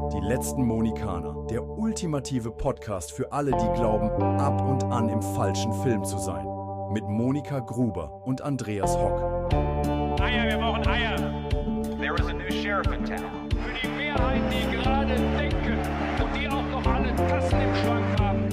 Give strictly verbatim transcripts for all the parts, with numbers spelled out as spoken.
Die letzten Mohikaner, der ultimative Podcast für alle, die glauben, ab und an im falschen Film zu sein. Mit Monika Gruber und Andreas Hock. Eier, wir brauchen Eier. There is a new sheriff in town. Für die Mehrheit, die gerade denken und die auch noch alle Tassen im Schrank haben.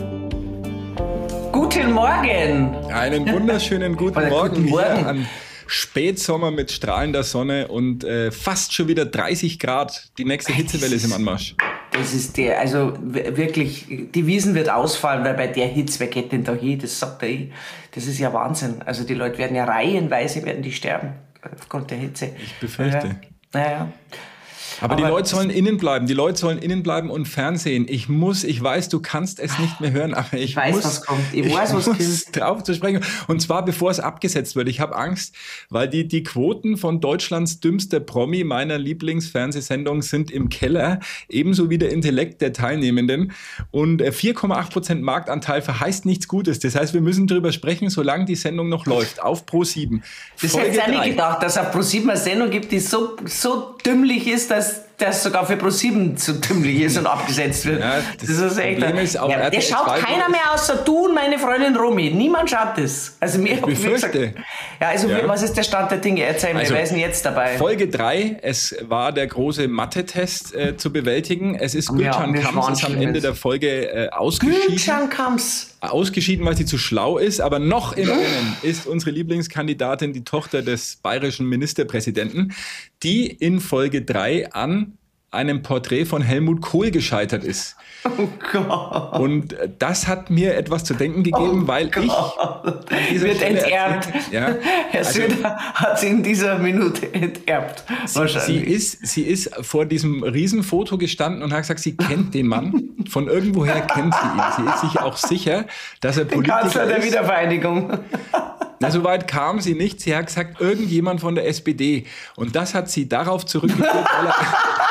Guten Morgen! Einen wunderschönen guten Oder Morgen, guten Morgen. hier an Spätsommer mit strahlender Sonne und äh, fast schon wieder dreißig Grad. Die nächste Hitzewelle ist im Anmarsch. Das ist der, also w- wirklich, die Wiesn wird ausfallen, weil bei der Hitze, wer geht denn da hin? Das sagt er eh. Das ist ja Wahnsinn. Also die Leute werden ja reihenweise, werden die sterben aufgrund der Hitze. Ich befürchte. Naja. Aber, aber die Leute sollen innen bleiben. Die Leute sollen innen bleiben und Fernsehen. Ich muss, ich weiß, du kannst es nicht mehr hören, aber ich, Ich weiß, muss, was kommt. Ich ich weiß, was muss kommt. drauf zu sprechen. Und zwar, bevor es abgesetzt wird. Ich habe Angst, weil die, die Quoten von Deutschlands dümmster Promi, meiner Lieblingsfernsehsendung, sind im Keller. Ebenso wie der Intellekt der Teilnehmenden. Und vier Komma acht Prozent Marktanteil verheißt nichts Gutes. Das heißt, wir müssen drüber sprechen, solange die Sendung noch läuft. Auf Pro sieben. Das hätte ich auch nicht gedacht, dass es auf Pro sieben eine Sendung gibt, die so, so dümmlich ist, dass das sogar für Pro sieben zu dümmlich ist und abgesetzt wird. Ja, das das ist echt. Problem ist, auf ja, R T L der schaut zwei keiner mehr außer du und meine Freundin Romy. Niemand schaut das. Also mir Ich befürchte. Ja, also Ja. was ist der Stand der Dinge? Erzähl mir, Also, wer ist denn jetzt dabei? Folge drei, es war der große Mathe-Test äh, zu bewältigen. Es ist Ja, Gülcan mir Kams ist am schwanken Ende ist. der Folge äh, ausgeschieden. Gülcan Kams. Ausgeschieden, weil sie zu schlau ist, aber noch im Rennen ist unsere Lieblingskandidatin, die Tochter des bayerischen Ministerpräsidenten, die in Folge drei an einem Porträt von Helmut Kohl gescheitert ist. Oh Gott. Und äh, das hat mir etwas zu denken gegeben, Oh weil Gott. ich an dieser Wird Stelle enterbt. erzählt- Ja, Herr also- Söder hat sie in dieser Minute enterbt. Sie Wahrscheinlich. ist, sie ist vor diesem Riesenfoto gestanden und hat gesagt, sie kennt den Mann. Von irgendwoher kennt sie ihn. Sie ist sich auch sicher, dass er Den Kanzler Politiker der ist. Wiedervereinigung. Na, so weit kam sie nicht. Sie hat gesagt, irgendjemand von der S P D. Und das hat sie darauf zurückgeführt, weil er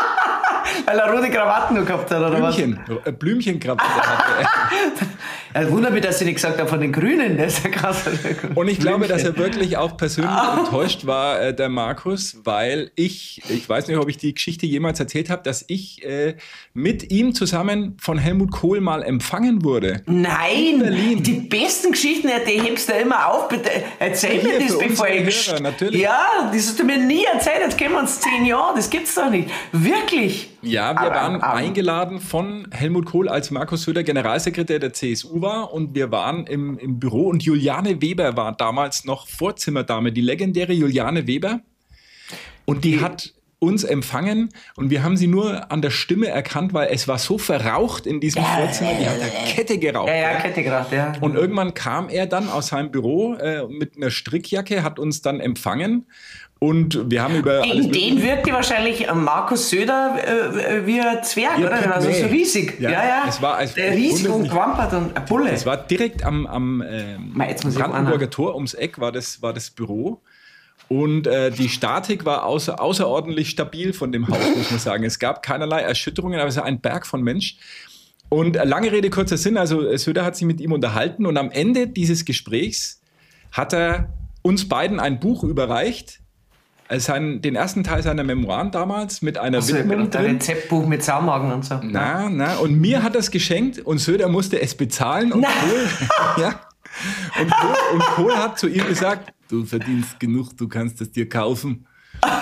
Weil er rote Krawatten noch gehabt hat, oder Blümchen, äh, Blümchenkrawatte hatte. was? Er wundert mich, dass sie nicht gesagt haben von den Grünen. Der ist der Kanzler der Grünen. Und ich glaube, dass er wirklich auch persönlich enttäuscht war, äh, der Markus, weil ich, ich weiß nicht, ob ich die Geschichte jemals erzählt habe, dass ich äh, mit ihm zusammen von Helmut Kohl mal empfangen wurde. Nein, Berlin. die besten Geschichten, die hebst du immer auf. Bitte erzähl Hier, mir das, für bevor unsere ich... Hörer, natürlich. Ja, das hast du mir nie erzählt. Jetzt kennen wir uns zehn Jahre. Das gibt's doch nicht. Wirklich. Ja, wir Aber- waren aber- eingeladen von Helmut Kohl, als Markus Söder Generalsekretär der C S U war, und wir waren im, im Büro und Juliane Weber war damals noch Vorzimmerdame, die legendäre Juliane Weber, und die hat uns empfangen und wir haben sie nur an der Stimme erkannt, weil es war so verraucht in diesem Vorzimmer, die hat eine Kette geraucht. Ja, ja, ja. Kette gerade, ja. Und irgendwann kam er dann aus seinem Büro äh, mit einer Strickjacke, hat uns dann empfangen und wir haben über alles Gegen den wirkte wahrscheinlich äh, Markus Söder äh, wie ein Zwerg, Wie oder? ein Also so Pygmäe. riesig. Ja, Ja, ja. es war als- der riesig und wunderlich. gewampert und ein Bulle. Es war direkt am, am ähm, Mal, jetzt muss ich Brandenburger auch Tor ums Eck war das, war das Büro. Und äh, die Statik war außer, außerordentlich stabil von dem Haus, muss man sagen. Es gab keinerlei Erschütterungen, aber es war ein Berg von Mensch. Und äh, lange Rede, kurzer Sinn, also Söder hat sich mit ihm unterhalten und am Ende dieses Gesprächs hat er uns beiden ein Buch überreicht, äh, seinen, den ersten Teil seiner Memoiren damals mit einer Also, Widmung ein drin. Rezeptbuch mit Saumagen und so. Na, na, und mir hat er es geschenkt und Söder musste es bezahlen und Na. Kohl, ja, und Kohl, und Kohl hat zu ihm gesagt, du verdienst genug, du kannst es dir kaufen. Und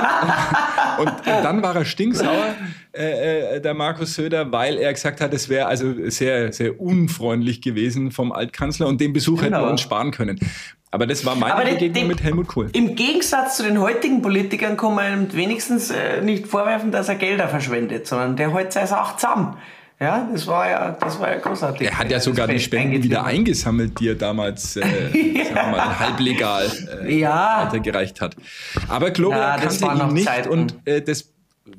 dann, und, und dann war er stinksauer, äh, äh, der Markus Söder, weil er gesagt hat, es wäre also sehr, sehr unfreundlich gewesen vom Altkanzler und den Besuch hätten wir Genau. uns sparen können. Aber das war meine Aber den- Begegnung den- mit Helmut Kohl. Im Gegensatz zu den heutigen Politikern kann man ihm wenigstens äh, nicht vorwerfen, dass er Gelder verschwendet, sondern der hält seine Sache zusammen. Ja, das war ja, das war ja großartig. Er hat ja sogar die Das Spenden wieder eingetrieben. eingesammelt, die er damals äh, sagen wir mal, halblegal äh, Ja. weitergereicht hat. Aber Gloria Ja, das kannte waren noch ihn nicht Zeiten. und äh, das äh,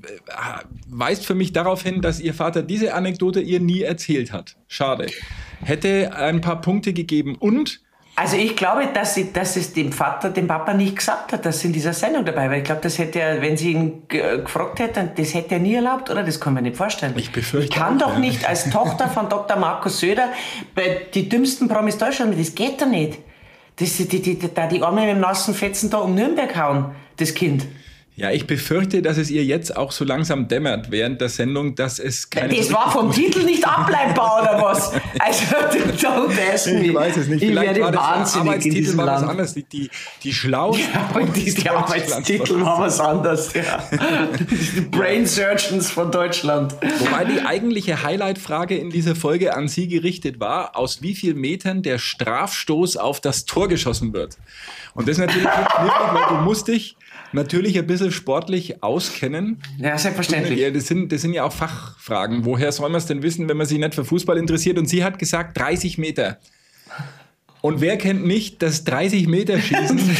weist für mich darauf hin, dass ihr Vater diese Anekdote ihr nie erzählt hat. Schade. Hätte ein paar Punkte gegeben und Also ich glaube, dass, sie, dass es dem Vater, dem Papa nicht gesagt hat, dass sie in dieser Sendung dabei war. Ich glaube, das hätte er, wenn sie ihn g- gefragt hätte, das hätte er nie erlaubt, oder? Das kann man nicht vorstellen. Ich befürchte Ich kann auch, doch ja. nicht als Tochter von Doktor Markus Söder bei die dümmsten Promis Deutschlands, das geht doch nicht. Das, die, die, die, die, die Arme mit dem nassen Fetzen da um Nürnberg hauen, das Kind. Ja, ich befürchte, dass es ihr jetzt auch so langsam dämmert während der Sendung, dass es keine... Das war vom Titel nicht ableitbar, oder was? Also, don't ask me. Ich weiß es nicht. Ich Vielleicht werde war das wahnsinnig Arbeitstitel in diesem war was Land. anderes. Die, die, die schlausten... Ja, und die, die Arbeitstitel war was anderes, ja. Die Brain Surgeons von Deutschland. Wobei die eigentliche Highlight-Frage in dieser Folge an Sie gerichtet war, aus wie vielen Metern der Strafstoß auf das Tor geschossen wird. Und das ist natürlich nicht knifflig, weil du musst dich natürlich ein bisschen sportlich auskennen. Ja, selbstverständlich. Ja, das sind, das sind ja auch Fachfragen. Woher soll man es denn wissen, wenn man sich nicht für Fußball interessiert? Und sie hat gesagt, dreißig Meter. Und wer kennt nicht das dreißig Meter Schießen?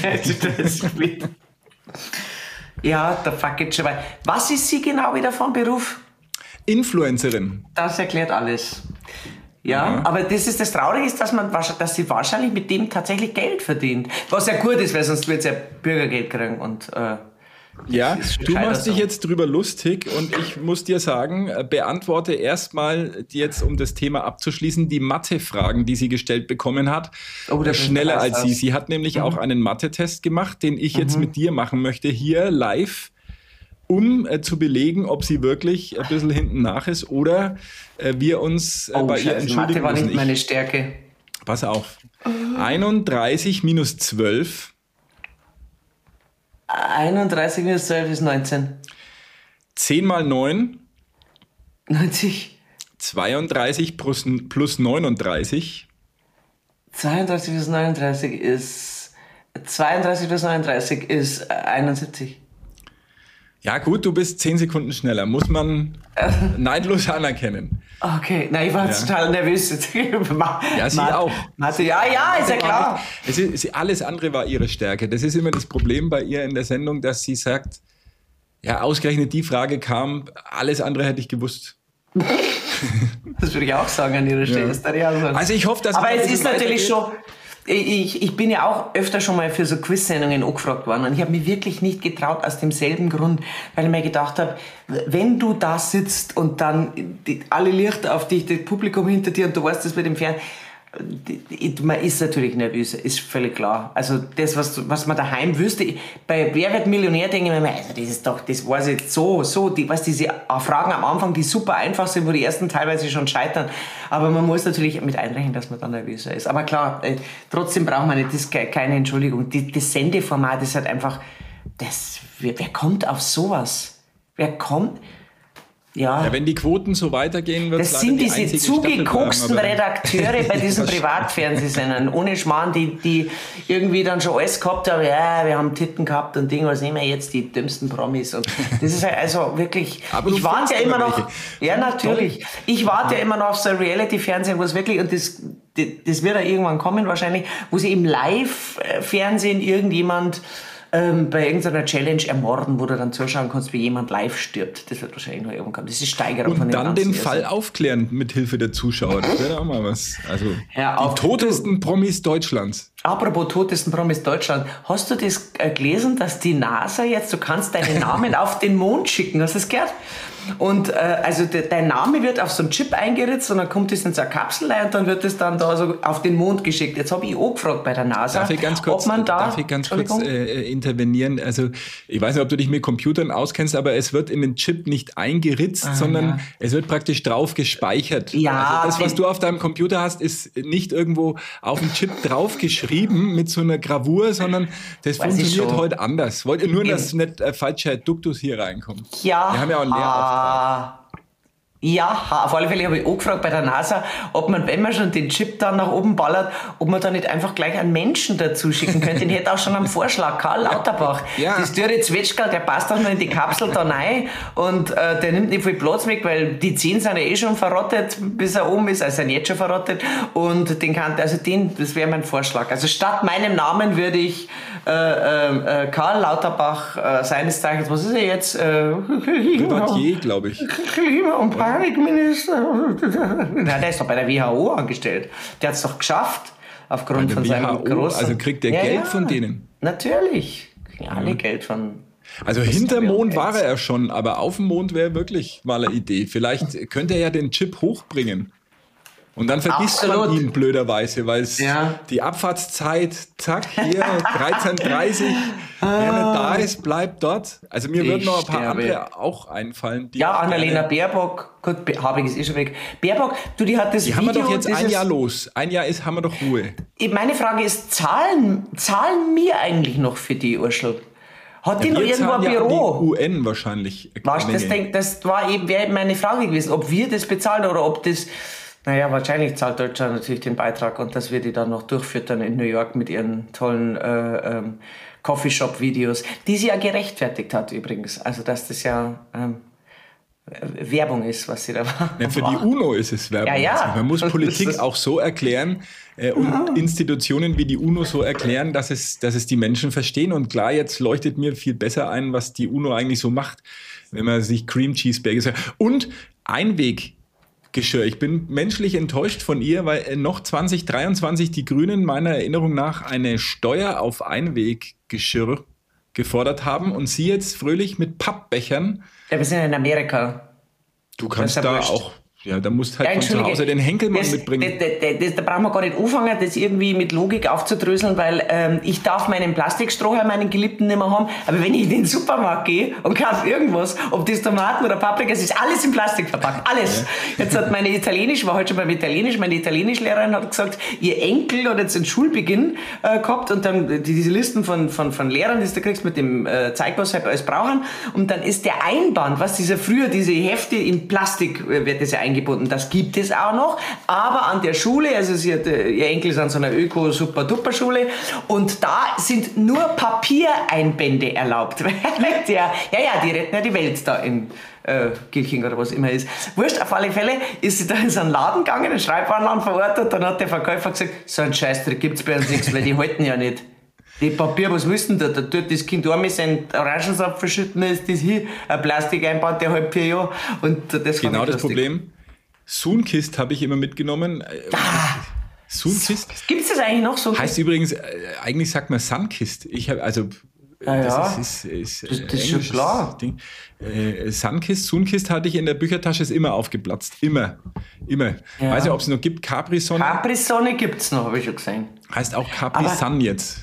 Ja, der fuck it schon mal. Was ist sie genau wieder vom Beruf? Influencerin. Das erklärt alles. Ja, Ja. aber das ist das Traurige ist, dass man wahrsch- dass sie wahrscheinlich mit dem tatsächlich Geld verdient. Was ja gut ist, weil sonst wird sie ja Bürgergeld kriegen und äh, Ja, ist schon du gescheiter machst dich so. jetzt drüber lustig und ich muss dir sagen, äh, beantworte erstmal jetzt, um das Thema abzuschließen, die Mathe-Fragen, die sie gestellt bekommen hat, Oh, da äh, bin ich schneller als begeistert. sie. Sie hat nämlich auch einen Mathe-Test gemacht, den ich jetzt mit dir machen möchte, hier live, um äh, zu belegen, ob sie wirklich ein bisschen hinten nach ist oder äh, wir uns äh, oh, bei ihr Scheiße, entschuldigen Mathe war müssen. nicht meine Stärke. Ich, pass auf. einunddreißig minus zwölf. einunddreißig minus zwölf ist neunzehn. zehn mal neun. neunzig. zweiunddreißig plus, plus neununddreißig. zweiunddreißig plus neununddreißig ist... zweiunddreißig plus neununddreißig ist äh, einundsiebzig. Ja gut, du bist zehn Sekunden schneller, muss man neidlos anerkennen. Okay, na, ich war jetzt total nervös. Ja, sie Mathe- auch. Mathe, ja, ja, ist ja klar. Es ist, es ist, alles andere war ihre Stärke. Das ist immer das Problem bei ihr in der Sendung, dass sie sagt, ja, ausgerechnet die Frage kam, alles andere hätte ich gewusst. Das würde ich auch sagen an ihrer Stelle. Ja. Das würde ich auch sagen. Also ich hoffe, dass Aber es es ein ist bisschen natürlich schon... weitergeht. Ich, ich bin ja auch öfter schon mal für so Quiz-Sendungen angefragt worden und ich habe mich wirklich nicht getraut aus demselben Grund, weil ich mir gedacht habe, wenn du da sitzt und dann die, alle Lichter auf dich, das Publikum hinter dir und du weißt das mit dem Fernsehen, die- man ist natürlich nervös, ist völlig klar. Also das, was, was man daheim wüsste, bei Wer wird Millionär, denke ich mir, also das ist doch, das weiß ich so, so, die, was diese Fragen am Anfang, die super einfach sind, wo die ersten teilweise schon scheitern, aber man muss natürlich mit einrechnen, dass man dann nervöser ist. Aber klar, äh, trotzdem braucht man nicht, das ist ke- keine Entschuldigung. Die, das Sendeformat ist halt einfach, das, wer, wer kommt auf sowas? Wer kommt? Ja. Ja, wenn die Quoten so weitergehen, wird es Das leider sind die diese einzige Staffel bleiben, zugekoksten aber- Redakteure bei diesen Privatfernsehsendern, ohne Schmarrn, die, die irgendwie dann schon alles gehabt haben, ja, wir haben Titten gehabt und Ding, was nehmen wir jetzt, die dümmsten Promis. Und das ist halt also wirklich, Aber du ich warte ja findest immer immer noch, welche. ja natürlich, ich warte ja immer noch auf so ein Reality-Fernsehen, wo es wirklich, und das, das, das wird ja irgendwann kommen wahrscheinlich, wo sie im Live-Fernsehen irgendjemand ähm, bei irgendeiner Challenge ermorden, wo du dann zuschauen kannst, wie jemand live stirbt. Das wird wahrscheinlich noch irgendwann kommen. Das ist Steigerung von Und dem dann Ganzen. den Fall Also, aufklären mit Hilfe der Zuschauer. Das wäre auch mal was. Also Hör auf. die totesten Promis Deutschlands. apropos totesten Promis Deutschland, hast du das äh, gelesen, dass die NASA jetzt, du kannst deinen Namen auf den Mond schicken, hast du das gehört? Und äh, also de, dein Name wird auf so einen Chip eingeritzt und dann kommt das in so eine Kapsel rein und dann wird das dann da so auf den Mond geschickt. Jetzt habe ich auch gefragt bei der NASA, Darf ich ganz kurz, ob man da... darf ich ganz kurz Entschuldigung? äh, intervenieren? Also ich weiß nicht, ob du dich mit Computern auskennst, aber es wird in den Chip nicht eingeritzt, sondern ja. es wird praktisch drauf gespeichert. Ja, also das, was den- du auf deinem Computer hast, ist nicht irgendwo auf den Chip drauf geschrieben mit so einer Gravur, sondern das Weiß ich funktioniert schon. heute anders. Wollt ihr nur, Eben. dass nicht äh, falscher Duktus hier reinkommt? Ja. Wir haben ja auch einen Lehrauftrag. Ja, auf alle Fälle habe ich auch gefragt bei der NASA, ob man, wenn man schon den Chip dann nach oben ballert, ob man da nicht einfach gleich einen Menschen dazu schicken könnte. Den hätte auch schon einen Vorschlag, Karl Lauterbach. Ja. Das dürre Zwetschgerl, der passt auch noch in die Kapsel da rein und äh, der nimmt nicht viel Platz weg, weil die Zehen sind ja eh schon verrottet, bis er oben ist, also sind jetzt schon verrottet und den kann, also den, das wäre mein Vorschlag. Also statt meinem Namen würde ich äh, äh, Karl Lauterbach, äh, seines Zeichens, was ist er jetzt? Äh, Privatier, glaube ich. Klima- und Panikminister. Na, der ist doch bei der W H O angestellt. Der hat es doch geschafft, aufgrund Bei von der W H seinem O, großen... also kriegt der Geld von denen? Natürlich. Kriegen alle Geld von... Also Das hinterm ist ja Mond auch war jetzt. er ja schon, aber auf dem Mond wäre wirklich mal eine Idee. Vielleicht könnte er ja den Chip hochbringen. Und dann vergisst Absolut. man ihn blöderweise, weil es Ja. die Abfahrtszeit, zack, hier, dreizehn Uhr dreißig, wer nicht da ist, bleibt dort. Also mir Ich würden noch ein paar sterbe. andere auch einfallen. Die Ja, ich Annalena gerne- Baerbock, gut, Be- Habig ist eh schon weg. Baerbock, du, die hat das Die Video... haben wir doch jetzt ein dieses- Jahr los. Ein Jahr ist, haben wir doch Ruhe. Meine Frage ist, zahlen, zahlen wir eigentlich noch für die Urschel? Hat die noch Wir irgendwo ein zahlen ja an Büro? die U N wahrscheinlich. eine Was, das, Menge. denk, das war eben, wäre eben meine Frage gewesen, ob wir das bezahlen oder ob das... Naja, wahrscheinlich zahlt Deutschland natürlich den Beitrag und dass wir die dann noch durchfüttern in New York mit ihren tollen äh, ähm, Coffeeshop-Videos, die sie ja gerechtfertigt hat übrigens. Also, dass das ja ähm, Werbung ist, was sie da war. Ja, für die UNO ist es Werbung. Ja, ja. Also man muss Das Politik ist- auch so erklären äh, und Institutionen wie die UNO so erklären, dass es, dass es die Menschen verstehen. Und klar, jetzt leuchtet mir viel besser ein, was die UNO eigentlich so macht, wenn man sich Cream Cheeseburger sagt. Und Einweggeschirr. Ich bin menschlich enttäuscht von ihr, weil äh, noch zwanzig dreiundzwanzig die Grünen meiner Erinnerung nach eine Steuer auf Einweggeschirr gefordert haben und sie jetzt fröhlich mit Pappbechern. Ja, wir sind in Amerika. Du kannst Das ist ja da wurscht. auch, ja, da musst halt Ja, von zu Entschuldige, Hause den Henkelmann das, mitbringen. Das, das, das, da brauchen wir gar nicht anfangen, das irgendwie mit Logik aufzudröseln, weil ähm, ich darf meinen Plastikstrohhalm, meinen Geliebten, nicht mehr haben. Aber wenn ich in den Supermarkt gehe und kaufe irgendwas, ob das Tomaten oder Paprika, es ist alles in Plastik verpackt. Alles. Jetzt hat meine Italienisch, war heute schon beim Italienisch, meine Italienischlehrerin hat gesagt, ihr Enkel hat jetzt einen Schulbeginn äh, gehabt und dann die, diese Listen von, von, von Lehrern, die du kriegst mit dem äh, Zeig, was halt alles brauchen. Und dann ist der Einband, was dieser früher, diese Hefte in Plastik äh, wird das ja eingebunden, das gibt es auch noch, aber an der Schule, also sie hat, äh, ihr Enkel ist an so einer Öko-Super-Duper-Schule und da sind nur Papiereinbände erlaubt. der, ja, ja, die retten ja die Welt da in äh, Gilching oder was immer ist. Wurscht, auf alle Fälle ist sie da in so einen Laden gegangen, einen Schreibwarenladen verortet, dann hat der Verkäufer gesagt, so ein Scheißdreck gibt's bei uns nichts, weil die halten ja nicht. Die Papier, was willst du denn da? Da tut das Kind einmal seinen Orangensaft verschütten, dann ist das hier ein Plastikeinband, der halb vier Jahre. Und das fand Genau ich das lustig. Problem. Sunkist habe ich immer mitgenommen. Ah, Sunkist gibt's das eigentlich noch so? heißt übrigens, äh, eigentlich sagt man Sunkist. Ich habe also Ja, ja. das ist, ist, ist, Das- äh, das ist schon englisches klar. Ding. Äh, Sunkist, Sunkist hatte ich in der Büchertasche, ist immer aufgeplatzt. Immer. Immer. Ja. Weiß nicht, ob es noch gibt. Capri-Sonne Capri-Sonne gibt's noch, habe ich schon gesehen. heißt auch Capri-Sun jetzt.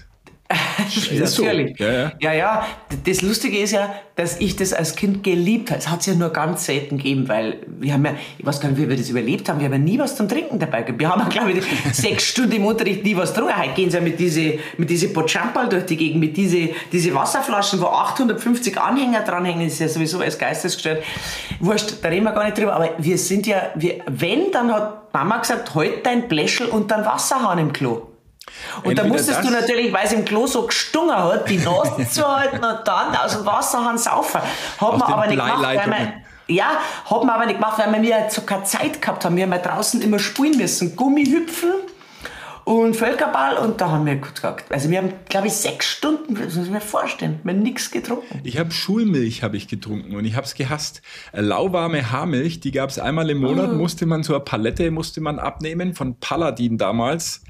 Ist so. Natürlich. Ja, ja. ja, ja. Das Lustige ist ja, dass ich das als Kind geliebt habe. Es hat es ja nur ganz selten gegeben, weil wir haben ja, ich weiß gar nicht, wie wir das überlebt haben, wir haben ja nie was zum Trinken dabei gehabt. Wir haben ja, glaube ich, sechs Stunden im Unterricht nie was getrunken. Heute gehen sie ja mit diese, mit diese Pochampal durch die Gegend, mit diese, diese Wasserflaschen, wo achthundertfünfzig Anhänger dranhängen, das ist ja sowieso als geistesgestört. Wurscht, da reden wir gar nicht drüber, aber wir sind ja, wir, wenn, dann hat Mama gesagt, halt dein Bläschel und dein Wasserhahn im Klo. Und da Entweder musstest das- du natürlich, weil es im Klo so gestungen hat, die Nase zuhalten und dann aus dem Wasserhahn saufen. Hat Aus man den aber nicht gemacht, weil Bleileitungen. man, ja, hat man aber nicht gemacht, weil wir ja so keine Zeit gehabt haben. Wir haben ja draußen immer spielen müssen. Gummihüpfen und Völkerball und da haben wir gut gesagt. Also wir haben, glaube ich, sechs Stunden, das muss ich mir vorstellen, wir haben nichts getrunken. Ich habe Schulmilch habe ich getrunken und ich habe es gehasst. Äh, Lauwarme Haarmilch, die gab es einmal im Monat, musste man so eine Palette musste man abnehmen von Paladin damals.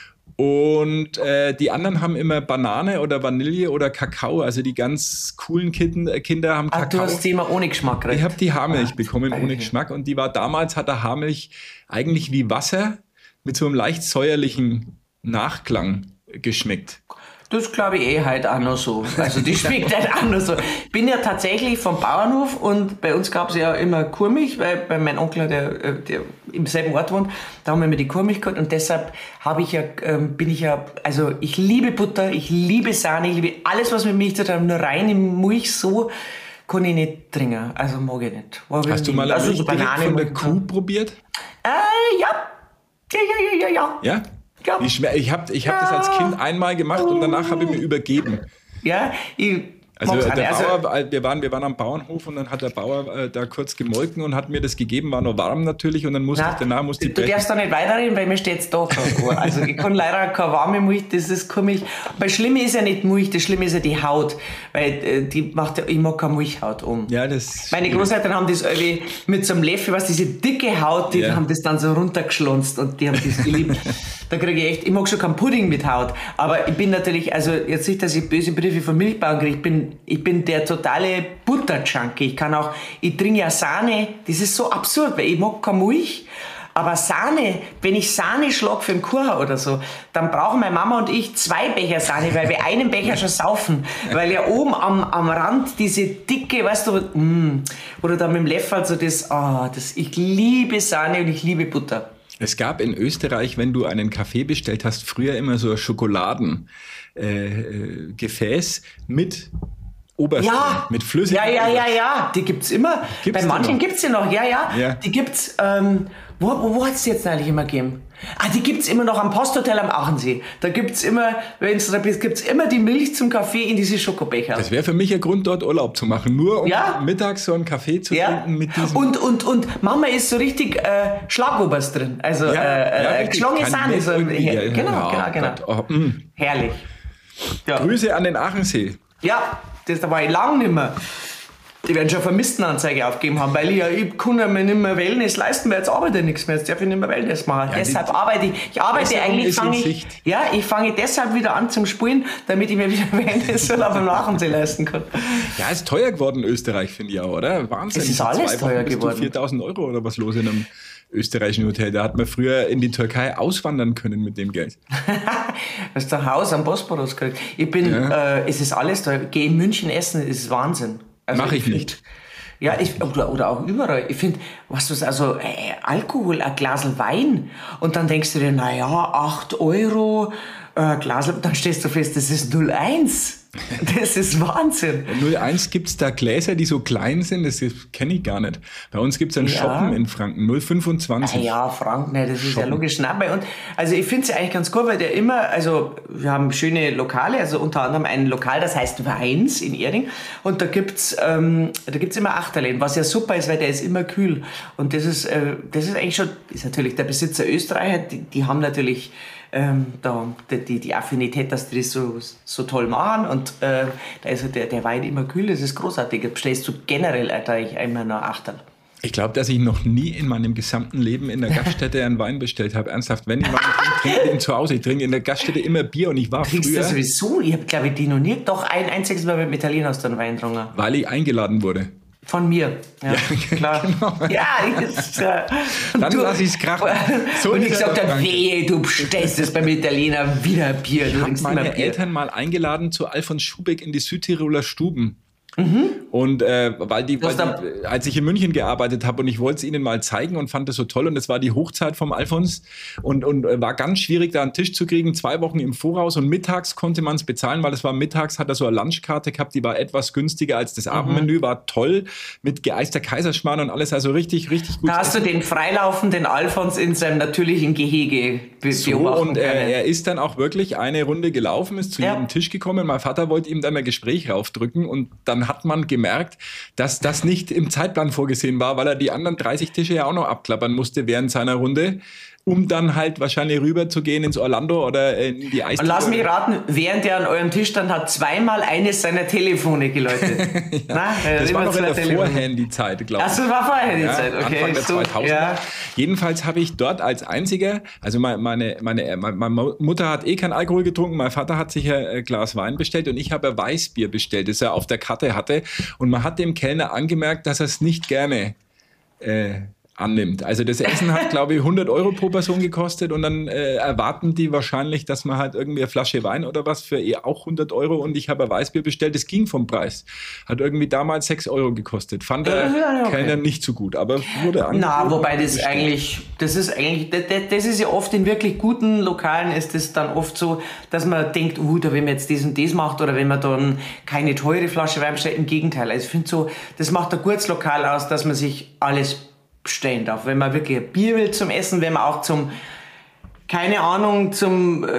Und äh, die anderen haben immer Banane oder Vanille oder Kakao. Also die ganz coolen Kinder, Kinder haben Ach, du Kakao. hast die immer ohne Geschmack gekriegt. Ich habe die Haarmilch Ah, bekommen ohne okay. Geschmack und die war damals, hat der Haarmilch eigentlich wie Wasser mit so einem leicht säuerlichen Nachklang geschmeckt. Das glaube ich eh heute auch noch so. Also die schmeckt halt auch noch so. Ich bin ja tatsächlich vom Bauernhof und bei uns gab es ja immer Kuhmilch, weil bei meinem Onkel, der, äh, der im selben Ort wohnt, da haben wir immer die Kuhmilch gehabt und deshalb habe ich ja, ähm, bin ich ja, also ich liebe Butter, ich liebe Sahne, ich liebe alles, was mit Milch zu tun hat, nur rein in Milch so kann ich nicht trinken. Also mag ich nicht. Mag ich Hast du nicht. mal also Milch so direkt Banane von der mag ich Kuh nicht. probiert? Äh, ja. Ja, ja, ja, ja, ja. Ja? Ja. Ich, schme- ich habe ich hab das als Kind einmal gemacht und danach habe ich mir übergeben. Ja, ich Also mag's auch der nicht. Also- Bauer, wir waren, wir waren am Bauernhof und dann hat der Bauer äh, da kurz gemolken und hat mir das gegeben, war noch warm natürlich und dann musste Nein, ich danach musste ich du brechen. darfst da nicht weiterreden, weil mir steht es da vor. Also ich kann leider keine warme Milch, das ist keine Milch. Aber das Schlimme ist ja nicht Milch, das Schlimme ist ja die Haut. Weil äh, die macht ja, ich mag keine Milchhaut um. Ja, das Meine Großeltern haben das irgendwie mit so einem Löffel, was diese dicke Haut, die Ja. haben das dann so runtergeschlonzt und die haben das geliebt. Da kriege ich echt, ich mag schon keinen Pudding mit Haut. Aber ich bin natürlich, also jetzt nicht, dass ich böse Briefe von Milchbauern kriege, ich bin, ich bin der totale Butter-Junkie. Ich kann auch, ich trinke ja Sahne, das ist so absurd, weil ich mag keine Milch. Aber Sahne, wenn ich Sahne schlag für einen Kuchen oder so, dann brauchen meine Mama und ich zwei Becher Sahne, weil wir einen Becher schon saufen. Weil ja oben am, am Rand diese dicke, weißt du, mh, wo du da mit dem Löffel so das, oh, das, ich liebe Sahne und ich liebe Butter. Es gab in Österreich, wenn du einen Kaffee bestellt hast, früher immer so ein Schokoladengefäß äh, mit Obersten, ja, mit flüssigem Ja, ja, ja, Obersten. ja, die gibt's immer. Gibt's Bei manchen noch? gibt's die noch, ja, ja. Ja. Die gibt's, ähm, wo, wo, wo hat's die jetzt eigentlich immer gegeben? Ah, die gibt's immer noch am Posthotel am Aachensee. Da gibt's immer, wenn's da bist, gibt's immer die Milch zum Kaffee in diese Schokobecher. Das wäre für mich ein Grund, dort Urlaub zu machen. Nur um Ja. mittags so einen Kaffee zu Ja. trinken mit diesem... Und, und, und Mama ist so richtig äh, Schlagobers drin. Also Ja, äh, ja, äh, richtig. geschlagene Kein Sahne. Mist So, irgendwie, ja, ja, genau, ja, genau, oh genau. Gott, oh, mm. Herrlich. Ja. Grüße an den Aachensee. Ja, das da war ich lang nicht mehr. Die werden schon Vermisstenanzeige aufgegeben haben, weil ich ja, ich kann ja mir nicht mehr Wellness leisten, weil jetzt arbeite ich nichts mehr, jetzt darf ich nicht mehr Wellness machen. Ja, deshalb die- arbeite ich, ich arbeite Besserung eigentlich, ist in fange ich, Sicht. ja, ich fange deshalb wieder an zum Spulen, damit ich mir wieder Wellness auf dem Aachensee leisten kann. Ja, ist teuer geworden in Österreich, finde ich auch, oder? Wahnsinn. Es ist Vor alles zwei Wochen teuer bist du geworden. viertausend Euro oder was los in einem österreichischen Hotel. Da hat man früher in die Türkei auswandern können mit dem Geld. Hast du ein Haus am Bosporus gekriegt? Ich bin, Ja. äh, es ist alles teuer. Geh in München essen, es ist Wahnsinn. Also Mach ich find- nicht. Ja, ich, oder, oder auch überall. Ich finde, was du also äh, Alkohol, ein Glas Wein und dann denkst du dir, naja, acht Euro, äh, Glas, dann stellst du fest, das ist null Komma eins. Das ist Wahnsinn. null Komma eins gibt es da Gläser, die so klein sind, das kenne ich gar nicht. Bei uns gibt es einen Ja. Shoppen in Franken, null Komma fünfundzwanzig. Ah ja, Frank, ne, das ist ja Shoppen. logisch. Nein, bei uns, also ich finde es eigentlich ganz gut, weil der immer, also wir haben schöne Lokale, also unter anderem ein Lokal, das heißt Weins in Erding und da gibt's ähm, da gibt's immer Achterläden, was ja super ist, weil der ist immer kühl und das ist, äh, das ist eigentlich schon, ist natürlich der Besitzer Österreicher, die, die haben natürlich ähm, da, die, die Affinität, dass die das so, so toll machen und äh, da ist der, der Wein immer kühl, das ist großartig. Da bestellst du generell eigentlich immer noch Achterl. Ich glaube, dass ich noch nie in meinem gesamten Leben in der Gaststätte einen Wein bestellt habe. Ernsthaft, wenn ich mal trinke, trinke ich ihn zu Hause. Ich trinke in der Gaststätte immer Bier und ich war Trinkst früher, du sowieso? Ich habe, glaube ich, die noch nie, doch ein einziges Mal mit Italiener aus den Wein getrunken. weil ich eingeladen wurde. Von mir. Ja, klar. genau. Ja, ist, äh, Dann lass ich's krachen. So und ich ist er gesagt doch, habe, danke. wehe, du bestellst es beim Italiener wieder Bier. Du Ich habe trinkst immer meine Bier. Eltern mal eingeladen zu Alfons Schubeck in die Südtiroler Stuben. Mhm. Und äh, weil die, weil hast da- die, als ich in München gearbeitet habe und ich wollte es ihnen mal zeigen und fand das so toll und es war die Hochzeit vom Alfons und, und äh, war ganz schwierig, da einen Tisch zu kriegen, zwei Wochen im Voraus und mittags konnte man es bezahlen, weil es war mittags, hat er so eine Lunchkarte gehabt, die war etwas günstiger als Mhm. das Abendmenü, war toll, mit geeister Kaiserschmarrn und alles, also richtig, richtig gut. Da hast du den freilaufenden Alfons in seinem natürlichen Gehege be So, beobachten und er, können. er ist dann auch wirklich eine Runde gelaufen, ist zu Ja. jedem Tisch gekommen. Mein Vater wollte ihm dann ein Gespräch raufdrücken und dann hat man gemerkt, dass das nicht im Zeitplan vorgesehen war, weil er die anderen dreißig Tische ja auch noch abklappern musste während seiner Runde, um dann halt wahrscheinlich rüber zu gehen ins Orlando oder in die Eisdiele. Und lass mich raten, während er an eurem Tisch stand, hat zweimal eines seiner Telefone geläutet. Na, er hat Das immer war noch in zwei der Telefone. Vorhandy-Zeit, glaube ich. Ach so, das war vorher die Ja, Zeit, okay. Anfang der so, zweitausender. ja. Jedenfalls habe ich dort als einziger, also meine, meine, meine, meine Mutter hat eh kein Alkohol getrunken, mein Vater hat sich ein Glas Wein bestellt und ich habe ein Weißbier bestellt, das er auf der Karte hatte. Und man hat dem Kellner angemerkt, dass er es nicht gerne äh, annimmt. Also das Essen hat, glaube ich, hundert Euro pro Person gekostet und dann äh, erwarten die wahrscheinlich, dass man halt irgendwie eine Flasche Wein oder was für eh auch hundert Euro und ich habe ein Weißbier bestellt, das ging vom Preis. Hat irgendwie damals sechs Euro gekostet. Fand der Ja, ja, okay. Kellner nicht so gut, aber wurde angeboten. Na, wobei das bestellt. eigentlich, das ist eigentlich, das, das ist ja oft in wirklich guten Lokalen ist es dann oft so, dass man denkt, uh, da wenn man jetzt das und das macht oder wenn man dann keine teure Flasche Wein bestellt, im Gegenteil. Also ich finde so, das macht ein gutes Lokal aus, dass man sich alles bestellen darf. Wenn man wirklich ein Bier will zum Essen, wenn man auch zum, keine Ahnung, zum äh,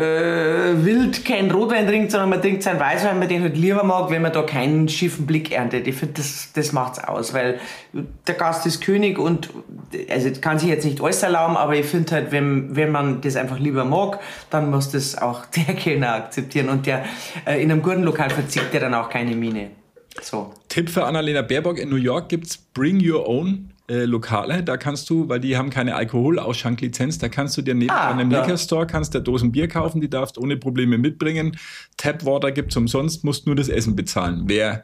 Wild keinen Rotwein trinkt, sondern man trinkt seinen Weißwein, wenn man den halt lieber mag, wenn man da keinen schiffen Blick erntet. Ich finde, das, das macht's aus, weil der Gast ist König und also kann sich jetzt nicht alles erlauben, aber ich finde halt, wenn, wenn man das einfach lieber mag, dann muss das auch der Kellner akzeptieren und der äh, in einem guten Lokal verzieht der dann auch keine Miene. So. Tipp für Annalena Baerbock, in New York gibt's Bring Your Own äh, Lokale, da kannst du, weil die haben keine Alkoholausschenklizenz, da kannst du dir neben Ah, einem ja. Liquor Store, kannst du Dosen Bier kaufen, die darfst ohne Probleme mitbringen. Tapwater gibt's umsonst, musst nur das Essen bezahlen. Wer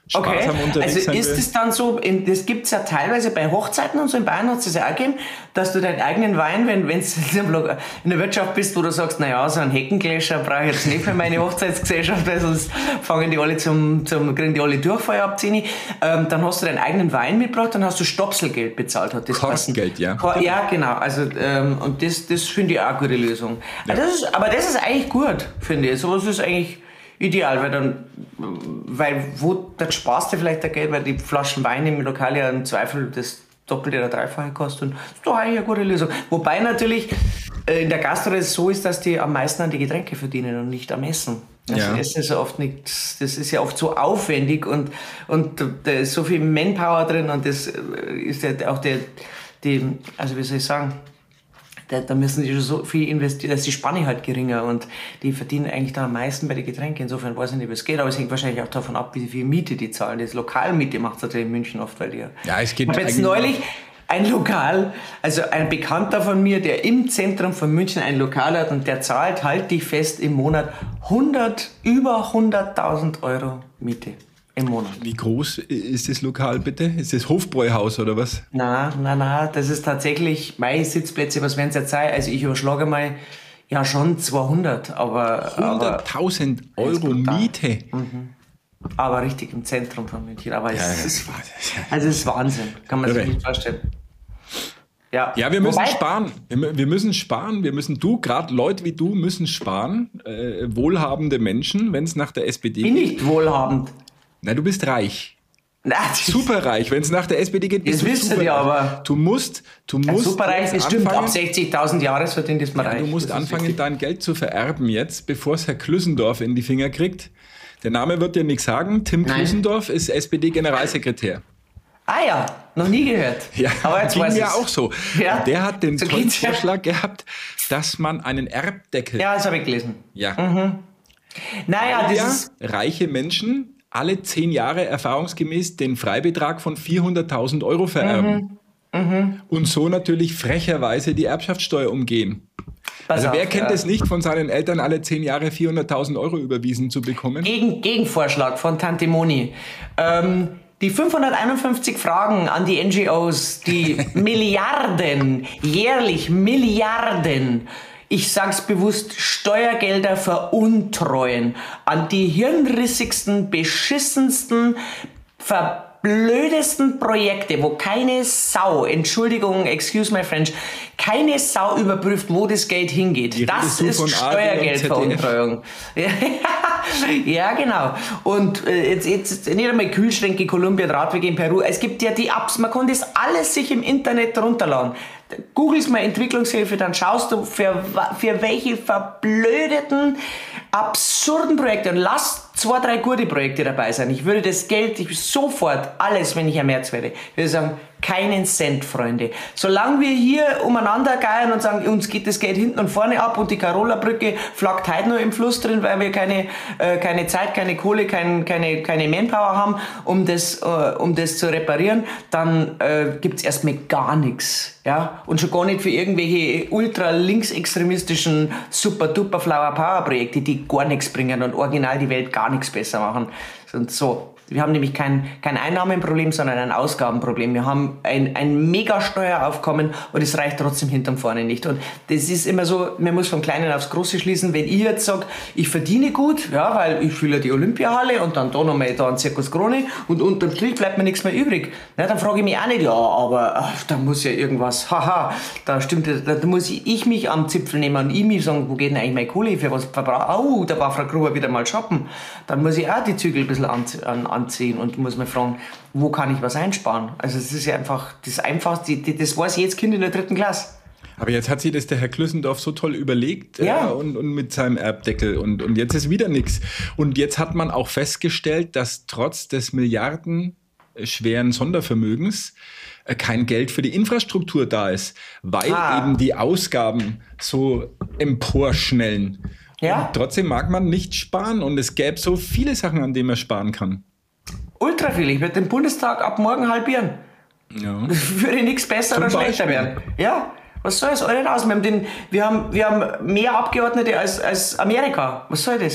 sparsam Okay, unterwegs also sein ist will. es dann so, in, das gibt es ja teilweise bei Hochzeiten und so, in Bayern hat es das ja auch gegeben, dass du deinen eigenen Wein, wenn du in der Wirtschaft bist, wo du sagst, naja, so einen Heckengläscher brauche ich jetzt nicht für meine Hochzeitsgesellschaft, weil sonst fangen die alle zum, zum kriegen die alle Durchfall abziehen. Ähm, dann hast du deinen eigenen Wein mitgebracht, dann hast du Stopselgeld bezahlt. Hat das Korkgeld, ja. Kor- ja, genau. Also, ähm, und das, das finde ich auch eine gute Lösung. Also das ist, aber das ist eigentlich gut, finde ich. Sowas ist eigentlich ideal, weil dann, weil wo, dann sparst du vielleicht der Geld, weil die Flaschen Wein im Lokal ja im Zweifel das Doppelte oder Dreifache kosten. Das ist doch eigentlich eine gute Lösung. Wobei natürlich äh, in der Gastro es so ist, dass die am meisten an die Getränke verdienen und nicht am Essen. Also Ja. Essen ist ja oft nicht, das ist ja oft so aufwendig und, und da ist so viel Manpower drin und das ist ja auch der, die, also wie soll ich sagen, da, da müssen die schon so viel investieren, da ist die Spanne halt geringer und die verdienen eigentlich da am meisten bei den Getränken. Insofern weiß ich nicht, wie es geht, aber es hängt wahrscheinlich auch davon ab, wie viel Miete die zahlen. Das Lokalmiete macht es natürlich in München oft, weil die ja... Ja, es geht Ich habe jetzt eigentlich- neulich ein Lokal, also ein Bekannter von mir, der im Zentrum von München ein Lokal hat und der zahlt, halte ich fest, im Monat hundert, über hunderttausend Euro Miete im Monat. Wie groß ist das Lokal bitte? Ist das Hofbräuhaus oder was? Na, na, na, das ist tatsächlich meine Sitzplätze, was werden es jetzt sein? Also ich überschlage mal, ja schon zweihundert, aber, aber, hunderttausend Euro brutal. Miete. aber richtig im Zentrum von München. Aber es, Ja, ja, ist, das war- also es ist Wahnsinn, kann man sich Irre. nicht vorstellen. Ja, Ja, wir müssen Wobei- sparen. Wir, wir müssen sparen. Wir müssen, du, gerade Leute wie du, müssen sparen. Äh, wohlhabende Menschen, wenn es nach der S P D Bin geht. nicht wohlhabend. Na, du bist reich. Na, das- Superreich. Wenn es nach der S P D geht, bist Das du wisst ihr superreich. ja, aber- Du musst, du Ein musst Superreich jetzt bestimmt ab anfangen, sechzigtausend Jahresverdienst ist man ja, reich. du musst Das ist anfangen, richtig. dein Geld zu vererben jetzt, bevor es Herr Klüssendorf in die Finger kriegt. Der Name wird dir nichts sagen. Tim Nein. Klüssendorf ist S P D-Generalsekretär. Ah ja, noch nie gehört. Ja, aber jetzt ging weiß mir ich's. auch so. Ja, Der hat den so tollen geht's ja. Vorschlag gehabt, dass man einen Erbdeckel... Ja, das habe ich gelesen. Ja. Naja, das ja, ist... reiche Menschen alle zehn Jahre erfahrungsgemäß den Freibetrag von vierhunderttausend Euro vererben. Mhm. Und so natürlich frecherweise die Erbschaftssteuer umgehen. Pass Also wer auf, kennt ja. es nicht, von seinen Eltern alle zehn Jahre vierhunderttausend Euro überwiesen zu bekommen? Gegen, Gegenvorschlag von Tante Moni. Ähm, die fünfhunderteinundfünfzig Fragen an die N G Os, die Milliarden, jährlich Milliarden, ich sag's bewusst, Steuergelder veruntreuen an die hirnrissigsten, beschissensten, verblödesten Projekte, wo keine Sau, Entschuldigung, excuse my French, keine Sau überprüft, wo das Geld hingeht. Wie Das redest du ist von A R D und Z D F? Steuergeldveruntreuung. Ja, genau. Und äh, jetzt, jetzt nicht einmal Kühlschränke, Kolumbien, Radwege in Peru. Es gibt ja die Apps, man kann das alles sich im Internet runterladen. Googelst mal Entwicklungshilfe, dann schaust du, für, wa- für welche verblödeten, absurden Projekte, und lass zwei, drei gute Projekte dabei sein. Ich würde das Geld ich sofort, alles, wenn ich am März werde, ich würde sagen, keinen Cent, Freunde. Solange wir hier umeinander geiern und sagen, uns geht das Geld hinten und vorne ab und die Carola-Brücke flackt heute nur im Fluss drin, weil wir keine, äh, keine Zeit, keine Kohle, kein, keine, keine Manpower haben, um das, äh, um das zu reparieren, dann äh, gibt's erstmal gar nichts. Ja? Und schon gar nicht für irgendwelche ultra-linksextremistischen Super-Duper-Flower-Power-Projekte, die gar nichts bringen und original die Welt gar nichts besser machen. Und so. Wir haben nämlich kein, kein Einnahmenproblem, sondern ein Ausgabenproblem. Wir haben ein, ein Mega-Steueraufkommen und es reicht trotzdem hinterm vorne nicht. Und das ist immer so, man muss vom Kleinen aufs Große schließen. Wenn ich jetzt sage, ich verdiene gut, ja, weil ich fülle die Olympiahalle und dann da nochmal da ein Zirkus Krone und unterm Strich bleibt mir nichts mehr übrig. Na, dann frage ich mich auch nicht, ja, aber ach, da muss ja irgendwas, haha, da stimmt, da, da muss ich, ich mich am Zipfel nehmen und ich mich sagen, wo geht denn eigentlich meine Kohle, für was verbrauche? Oh, da war Frau Gruber wieder mal shoppen. Dann muss ich auch die Zügel ein bisschen an, an, anziehen und muss mir fragen, wo kann ich was einsparen? Also es ist ja einfach das Einfachste, das weiß jedes Kind in der dritten Klasse. Aber jetzt hat sich das der Herr Klüssendorf so toll überlegt Ja. äh, und, und mit seinem Erbdeckel und, und jetzt ist wieder nichts. Und jetzt hat man auch festgestellt, dass trotz des milliardenschweren Sondervermögens äh, kein Geld für die Infrastruktur da ist, weil Ah. eben die Ausgaben so emporschnellen. Ja. Und trotzdem mag man nicht sparen und es gäbe so viele Sachen, an denen man sparen kann. Ultra viel. Ich werde den Bundestag ab morgen halbieren. Ja. Würde nichts besser Zum oder schlechter Beispiel. werden. Ja, was soll es euch denn aus? Wir haben, den, wir, haben, wir haben mehr Abgeordnete als, als Amerika. Was soll das?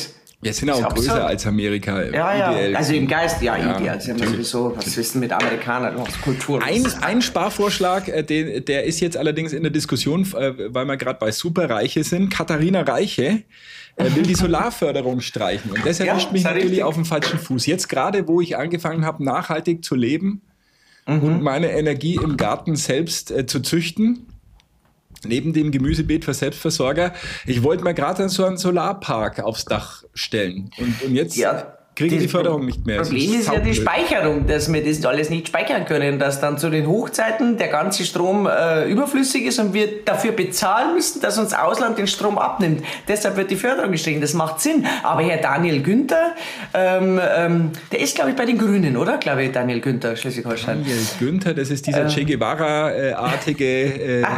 Wir sind auch größer absurd. Als Amerika. Ja, ja. Ideell. Also im Geist, ja, ja ideal. Also sowieso, was wissen mit Amerikanern, was Kultur ein, ein Sparvorschlag, äh, den, der ist jetzt allerdings in der Diskussion, äh, weil wir gerade bei Superreiche sind. Katharina Reiche äh, will die Solarförderung streichen. Und das erwischt ja, mich natürlich richtig. Auf dem falschen Fuß. Jetzt gerade, wo ich angefangen habe, nachhaltig zu leben mhm. und meine Energie im Garten selbst äh, zu züchten, neben dem Gemüsebeet für Selbstversorger. Ich wollte mir gerade so einen Solarpark aufs Dach stellen. Und, und jetzt ja, kriege ich die Förderung nicht mehr. Das Problem ist ja die Speicherung, dass wir das alles nicht speichern können, dass dann zu den Hochzeiten der ganze Strom äh, überflüssig ist und wir dafür bezahlen müssen, dass uns Ausland den Strom abnimmt. Deshalb wird die Förderung gestrichen. Das macht Sinn. Aber Herr Daniel Günther, ähm, ähm, der ist, glaube ich, bei den Grünen, oder? Glaube ich, Daniel Günther, Schleswig-Holstein. Daniel Günther, das ist dieser äh. Che Guevara-artige äh,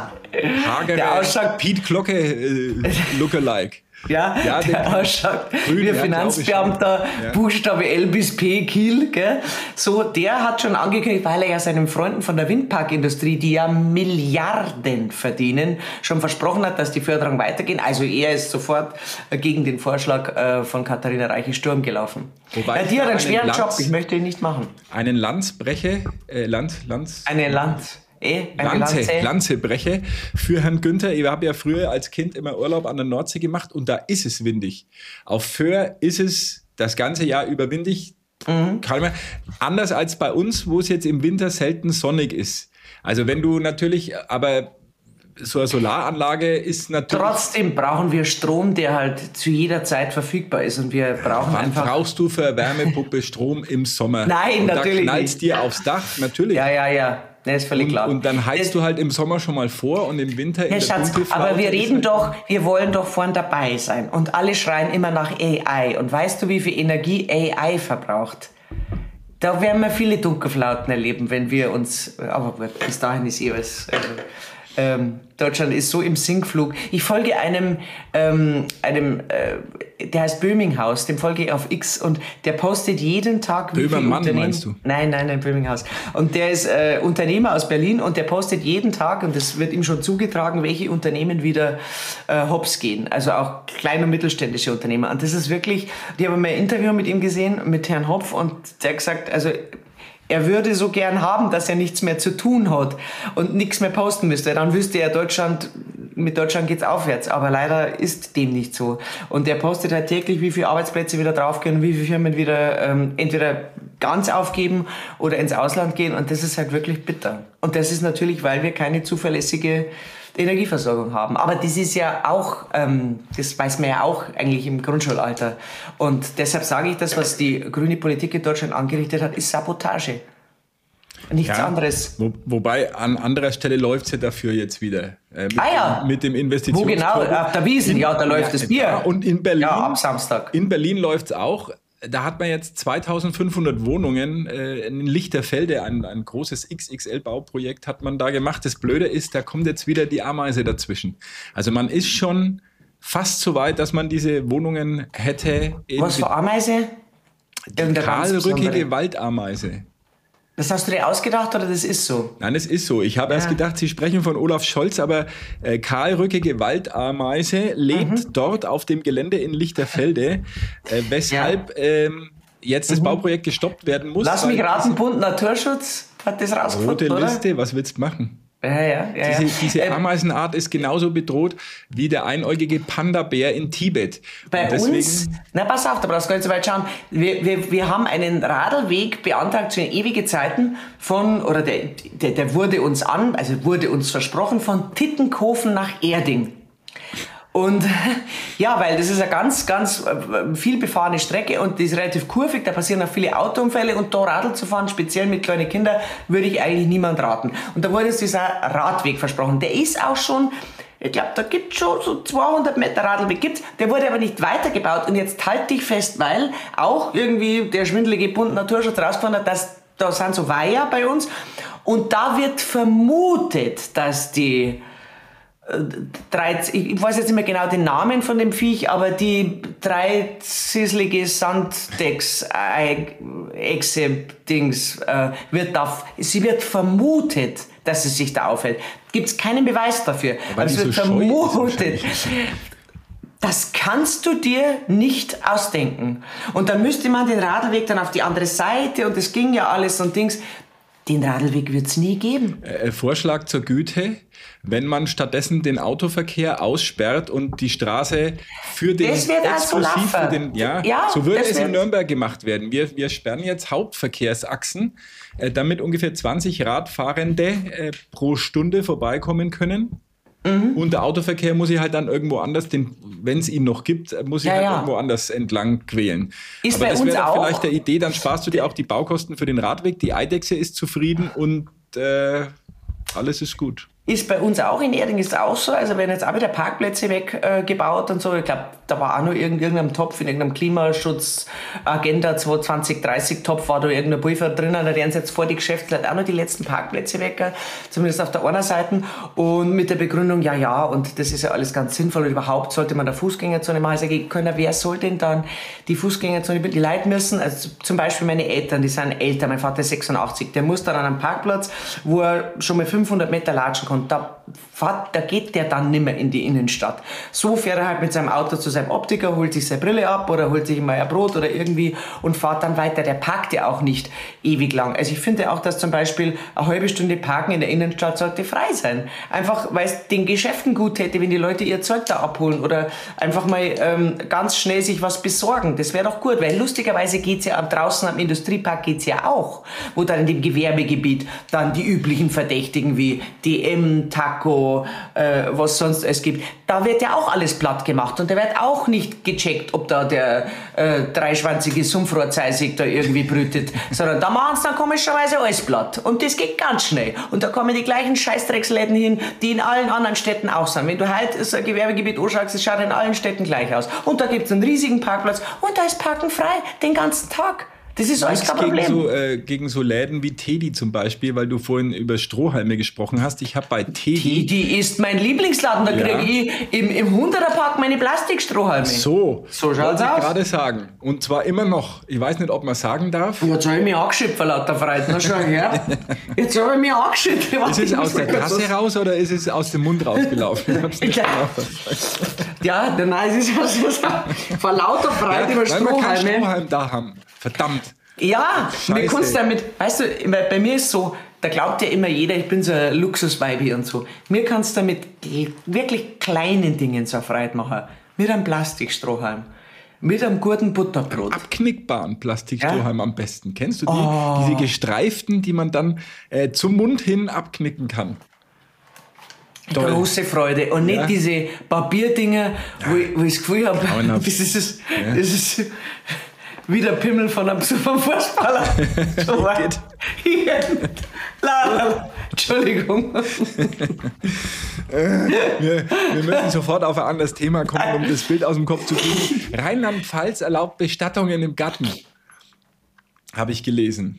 hagere Piet Glocke äh, Lookalike. Ja, ja, der ausschaut wie ein Finanzbeamter, ja. Buchstabe L bis P, Kiel, gell? So, der hat schon angekündigt, weil er ja seinen Freunden von der Windparkindustrie, die ja Milliarden verdienen, schon versprochen hat, dass die Förderung weitergeht. Also er ist sofort gegen den Vorschlag von Katharina Reiche Sturm gelaufen. Wobei ja, die hat einen schweren Lanz, Job, ich möchte ihn nicht machen. Einen Landsbreche, äh, Land, Lanz... Eine Lanz... Eh, Lanze, Lanzebreche für Herrn Günther. Ich habe ja früher als Kind immer Urlaub an der Nordsee gemacht und da ist es windig. Auf Föhr ist es das ganze Jahr über windig. Mhm. Anders als bei uns, wo es jetzt im Winter selten sonnig ist. Also wenn du natürlich, aber so eine Solaranlage ist natürlich... Trotzdem brauchen wir Strom, der halt zu jeder Zeit verfügbar ist und wir brauchen Wann einfach... brauchst du für eine Wärmepumpe Strom im Sommer? Nein, und natürlich da knallt's nicht. dir aufs Dach, natürlich. Ja, ja, ja. Das ist völlig und, klar. Und dann heizt du halt im Sommer schon mal vor und im Winter in Herr der Schatz, aber wir reden halt doch, wir wollen doch vorn dabei sein. Und alle schreien immer nach A I. Und weißt du, wie viel Energie A I verbraucht? Da werden wir viele Dunkelflauten erleben, wenn wir uns... Aber bis dahin ist eh was... Also, ähm, Deutschland ist so im Sinkflug. Ich folge einem, ähm, einem äh, der heißt Böminghaus, dem folge ich auf X und der postet jeden Tag... wie Böhmermann, viele meinst du? Nein, nein, nein, Böminghaus. Und der ist äh, Unternehmer aus Berlin und der postet jeden Tag, und das wird ihm schon zugetragen, welche Unternehmen wieder äh, hops gehen. Also auch kleine und mittelständische Unternehmer. Und das ist wirklich... Ich habe mal ein Interview mit ihm gesehen, mit Herrn Hopf, und der hat gesagt, also... Er würde so gern haben, dass er nichts mehr zu tun hat und nichts mehr posten müsste. Dann wüsste er, Deutschland, mit Deutschland geht's aufwärts. Aber leider ist dem nicht so. Und er postet halt täglich, wie viele Arbeitsplätze wieder draufgehen, wie viele Firmen wieder ähm, entweder ganz aufgeben oder ins Ausland gehen. Und das ist halt wirklich bitter. Und das ist natürlich, weil wir keine zuverlässige Energieversorgung haben. Aber das ist ja auch, ähm, das weiß man ja auch eigentlich im Grundschulalter. Und deshalb sage ich, das, was die grüne Politik in Deutschland angerichtet hat, ist Sabotage. Nichts ja, anderes. Wo, wobei an anderer Stelle läuft es ja dafür jetzt wieder. Äh, mit, ah ja. dem, mit dem Investitionsfonds. Wo genau? Auf der Wiesn, ja, da läuft ja, das Bier. Ja, und in Berlin, ja, ab Samstag. In Berlin läuft es auch. Da hat man jetzt zweitausendfünfhundert Wohnungen äh, in Lichterfelde, ein, ein großes X X L-Bauprojekt hat man da gemacht. Das Blöde ist, da kommt jetzt wieder die Ameise dazwischen. Also man ist schon fast so weit, dass man diese Wohnungen hätte. Was für Ameise? Die kahlrückige Waldameise. Das hast du dir ausgedacht oder das ist so? Nein, es ist so. Ich habe ja. erst gedacht, Sie sprechen von Olaf Scholz, aber äh, kahlrückige Waldameise lebt mhm. dort auf dem Gelände in Lichterfelde, äh, weshalb ja. ähm, jetzt das mhm. Bauprojekt gestoppt werden muss. Lass mich raten, Bund Naturschutz hat das rausgefunden, Rote oder? Liste, was willst du machen? Ja, ja, ja, diese diese ähm, Ameisenart ist genauso bedroht wie der einäugige Panda-Bär in Tibet. Bei uns, na pass auf, da brauchst du gar nicht so weit schauen. Wir, wir, wir haben einen Radlweg beantragt zu ewige Zeiten von, oder der, der, der wurde uns an, also wurde uns versprochen von Tittenkofen nach Erding. Und ja, weil das ist eine ganz, ganz viel befahrene Strecke und die ist relativ kurvig, da passieren auch viele Autounfälle und da Radl zu fahren, speziell mit kleinen Kindern, würde ich eigentlich niemand raten. Und da wurde uns dieser Radweg versprochen. Der ist auch schon, ich glaube, da gibt es schon so zweihundert Meter Radlweg, gibt's. Der wurde aber nicht weitergebaut und jetzt halt dich fest, weil auch irgendwie der schwindelige Bund Naturschutz rausgefunden hat, dass da sind so Weiher bei uns und da wird vermutet, dass die ich weiß jetzt nicht mehr genau den Namen von dem Viech, aber die dreizisselige Sanddecks-Echse-Dings äh, wird da, sie wird vermutet, dass sie sich da aufhält. Gibt es keinen Beweis dafür. Aber es wird so vermutet. Das kannst du dir nicht ausdenken. Und dann müsste man den Radlweg dann auf die andere Seite und das ging ja alles und Dings. Den Radlweg wird es nie geben. Äh, Vorschlag zur Güte, wenn man stattdessen den Autoverkehr aussperrt und die Straße für den Das wird also exklusiv für laufen. den, ja, Ja, so würde das es in wird- Nürnberg gemacht werden. Wir, wir sperren jetzt Hauptverkehrsachsen, äh, damit ungefähr zwanzig Radfahrende äh, pro Stunde vorbeikommen können. Mhm. Und der Autoverkehr muss sich halt dann irgendwo anders, wenn es ihn noch gibt, muss sich Ja, halt ja. irgendwo anders entlang quälen. Ist Aber bei das uns wäre doch auch- vielleicht der Idee, dann sparst du dir auch die Baukosten für den Radweg, die Eidechse ist zufrieden und äh, alles ist gut. Ist bei uns auch in Erding ist auch so. Also werden jetzt auch wieder Parkplätze weggebaut äh, gebaut und so. Ich glaube, da war auch noch irgend- irgendein Topf in irgendeinem Klimaschutz-Agenda zwanzig dreißig Topf war da irgendein Pulver drin. Da werden jetzt vor die Geschäftsleute auch noch die letzten Parkplätze weg, äh, zumindest auf der einen Seite. Und mit der Begründung, ja, ja, und das ist ja alles ganz sinnvoll. Und überhaupt sollte man der Fußgängerzone machen. Also ich können, wer soll denn dann die Fußgängerzone, die Leute müssen, also zum Beispiel meine Eltern, die sind älter, mein Vater ist sechsundachtzig, der muss dann an einem Parkplatz, wo er schon mal fünfhundert Meter latschen kann. Da, fährt, da geht der dann nicht mehr in die Innenstadt. So fährt er halt mit seinem Auto zu seinem Optiker, holt sich seine Brille ab oder holt sich mal ein Brot oder irgendwie und fährt dann weiter. Der parkt ja auch nicht ewig lang. Also ich finde auch, dass zum Beispiel eine halbe Stunde Parken in der Innenstadt sollte frei sein. Einfach, weil es den Geschäften gut hätte, wenn die Leute ihr Zeug da abholen oder einfach mal ähm, ganz schnell sich was besorgen. Das wäre doch gut, weil lustigerweise geht's ja draußen am Industriepark geht's ja auch, wo dann in dem Gewerbegebiet dann die üblichen Verdächtigen wie D M, Taco, äh, was sonst es gibt, da wird ja auch alles platt gemacht und da wird auch nicht gecheckt, ob da der äh, dreischwanzige Sumpfrohrzeisig da irgendwie brütet, sondern da machen sie dann komischerweise alles platt und das geht ganz schnell und da kommen die gleichen Scheißdrecksläden hin, die in allen anderen Städten auch sind. Wenn du heute so ein Gewerbegebiet anschaust, es schaut in allen Städten gleich aus und da gibt es einen riesigen Parkplatz und da ist Parken frei den ganzen Tag. Das ist alles kein Gegen Problem. so, äh, gegen so Läden wie Teddy zum Beispiel, weil du vorhin über Strohhalme gesprochen hast. Ich habe bei Teddy... Die ist mein Lieblingsladen, da Ja. kriege ich im, im Hunderterpack meine Plastikstrohhalme. So, So schaut's wollte ich aus. gerade sagen. Und zwar immer noch. Ich weiß nicht, ob man sagen darf. Jetzt habe ich mich angeschippt vor lauter Freude. Na schau her. Jetzt habe ich mich angeschippt. Ist es aus der Kasse raus oder ist es aus dem Mund rausgelaufen? Ich hab's nicht Ja. genau verstanden. Ja, nein, es ist also so, vor lauter Freude über Weil wir keinen Strohhalme. Strohhalm da haben. Verdammt. Ja, Scheiße. wir kannst damit, weißt du, weil bei mir ist so, da glaubt ja immer jeder, ich bin so ein Luxusbaby und so. Mir kannst du mit wirklich kleinen Dingen so Freude machen. Mit einem Plastikstrohhalm. Mit einem guten Butterbrot. Abknickbaren Plastikstrohhalm Ja. am besten. Kennst du die? Oh. Diese gestreiften, die man dann äh, zum Mund hin abknicken kann. Toll. Große Freude. Und nicht Ja. diese Papierdinger, wo, ich, wo ich das Gefühl habe, Grauenhaft. das ist, das, das ist wie der Pimmel von einem, vom Fußballer. So weit. Hier. La, la, la. Entschuldigung. Wir, wir müssen sofort auf ein anderes Thema kommen, um das Bild aus dem Kopf zu kriegen. Rheinland-Pfalz erlaubt Bestattungen im Garten. Habe ich gelesen.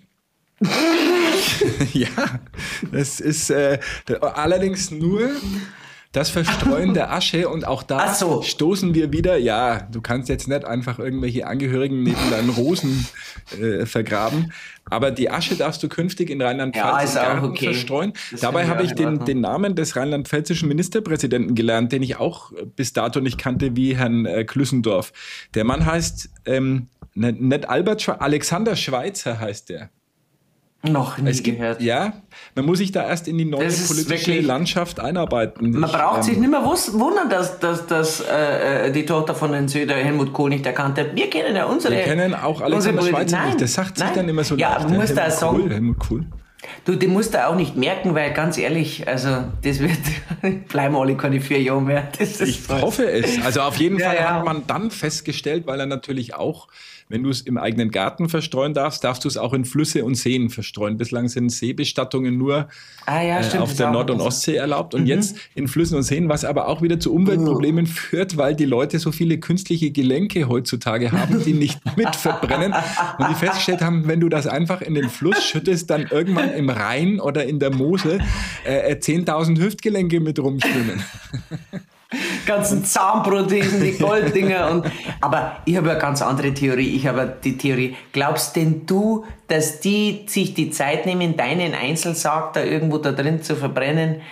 Ja, das ist äh, allerdings nur das Verstreuen der Asche und auch da Ach so. stoßen wir wieder, ja, du kannst jetzt nicht einfach irgendwelche Angehörigen neben deinen Rosen äh, vergraben, aber die Asche darfst du künftig in Ja, Rheinland-Pfalz ist im auch Garten okay. verstreuen. Das Dabei finde ich habe auch ich in den, Ordnung. den Namen des rheinland-pfälzischen Ministerpräsidenten gelernt, den ich auch bis dato nicht kannte, wie Herrn äh, Klüssendorf. Der Mann heißt ähm, nicht, nicht Albert Schweitzer, Alexander Schweitzer heißt der. Noch nie Es gibt, gehört. ja, man muss sich da erst in die neue Das ist politische wirklich- Landschaft einarbeiten. Man Ich, braucht ähm, sich nicht mehr wus- wundern, dass, dass, dass äh, die Tochter von den Söder Helmut Kohl nicht erkannt hat. Wir kennen ja unsere... Wir kennen auch Alexander unsere Politik- Schweitzer Nein, nicht. Das sagt sich nein. dann immer so Ja, leicht. du musst da Helmut sagen... Kohl, Helmut Kohl. Du, die musst du auch nicht merken, weil ganz ehrlich, also das wird... bleiben alle keine vier Jahre mehr. Das ist Ich hoffe es. Also auf jeden Ja, Fall ja. hat man dann festgestellt, weil er natürlich auch, wenn du es im eigenen Garten verstreuen darfst, darfst du es auch in Flüsse und Seen verstreuen. Bislang sind Seebestattungen nur Ah ja, äh, stimmt, auf das der ist auch Nord- und interessant. Ostsee erlaubt und jetzt in Flüssen und Seen, was aber auch wieder zu Umweltproblemen führt, weil die Leute so viele künstliche Gelenke heutzutage haben, die nicht mit verbrennen und die festgestellt haben, wenn du das einfach in den Fluss schüttest, dann irgendwann im Rhein oder in der Mosel äh, zehntausend Hüftgelenke mit rumschwimmen. ganzen Zahnprothesen, die Golddinger und, aber ich habe eine ganz andere Theorie. Ich habe die Theorie, glaubst denn du, dass die sich die Zeit nehmen, deinen Einzelsarg da irgendwo da drin zu verbrennen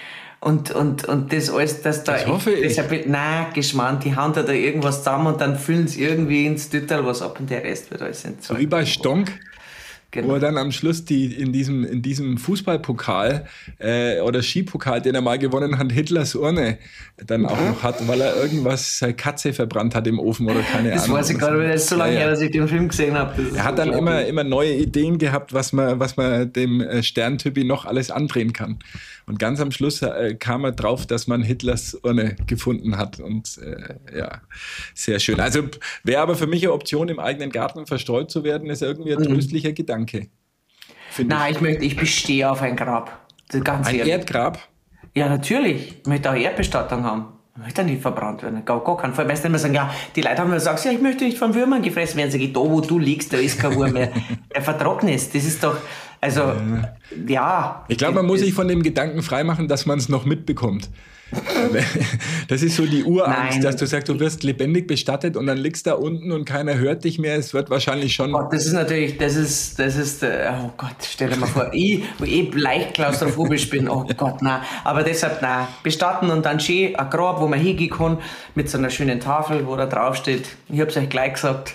Und, und, und das alles, dass da... Das hoffe ich. Deshalb, nein, Geschmarrn, die hauen da, da irgendwas zusammen und dann füllen sie irgendwie ins Tüttel was ab und der Rest wird alles entsorgt. So wie bei Stonk. Genau. Wo er dann am Schluss die in diesem, in diesem Fußballpokal äh, oder Skipokal, den er mal gewonnen hat, Hitlers Urne dann auch noch hat, weil er irgendwas, seine Katze verbrannt hat im Ofen oder keine Das Ahnung. weiß ich gerade, weil das ist so lange Ja, ja. her, dass ich den Film gesehen habe. Er hat dann immer, immer neue Ideen gehabt, was man, was man dem äh, Sterntypi noch alles andrehen kann. Und ganz am Schluss äh, kam er drauf, dass man Hitlers Urne gefunden hat. Und äh, ja, sehr schön. Also wäre aber für mich eine Option, im eigenen Garten verstreut zu werden, ist irgendwie ein Mhm. tröstlicher Gedanke. Nein, ich möchte, ich bestehe auf ein Grab. Das ist ganz Ein ehrlich. Erdgrab? Ja, natürlich. Ich möchte auch Erdbestattung haben. Ich möchte nicht verbrannt werden. Gar, gar keinen Fall. Weißt du, immer sagen, ja, die Leute haben mir gesagt, ja, ich möchte nicht von Würmern gefressen werden. Sag ich, da wo du liegst, da ist kein Wurm mehr. Der vertrocknet. Das ist doch, also, ja. Ich glaube, man muss sich von dem Gedanken freimachen, dass man es noch mitbekommt. Das ist so die Urangst, Nein. dass du sagst, du wirst lebendig bestattet und dann liegst da unten und keiner hört dich mehr. Es wird wahrscheinlich schon... Gott, das ist natürlich, das ist, das ist, äh, oh Gott, stell dir mal vor, ich, wo ich leicht klaustrophobisch bin, oh Gott, nein. Aber deshalb, nein, bestatten und dann schön ein Grab, wo man hingehen kann, mit so einer schönen Tafel, wo da drauf steht, ich hab's euch gleich gesagt,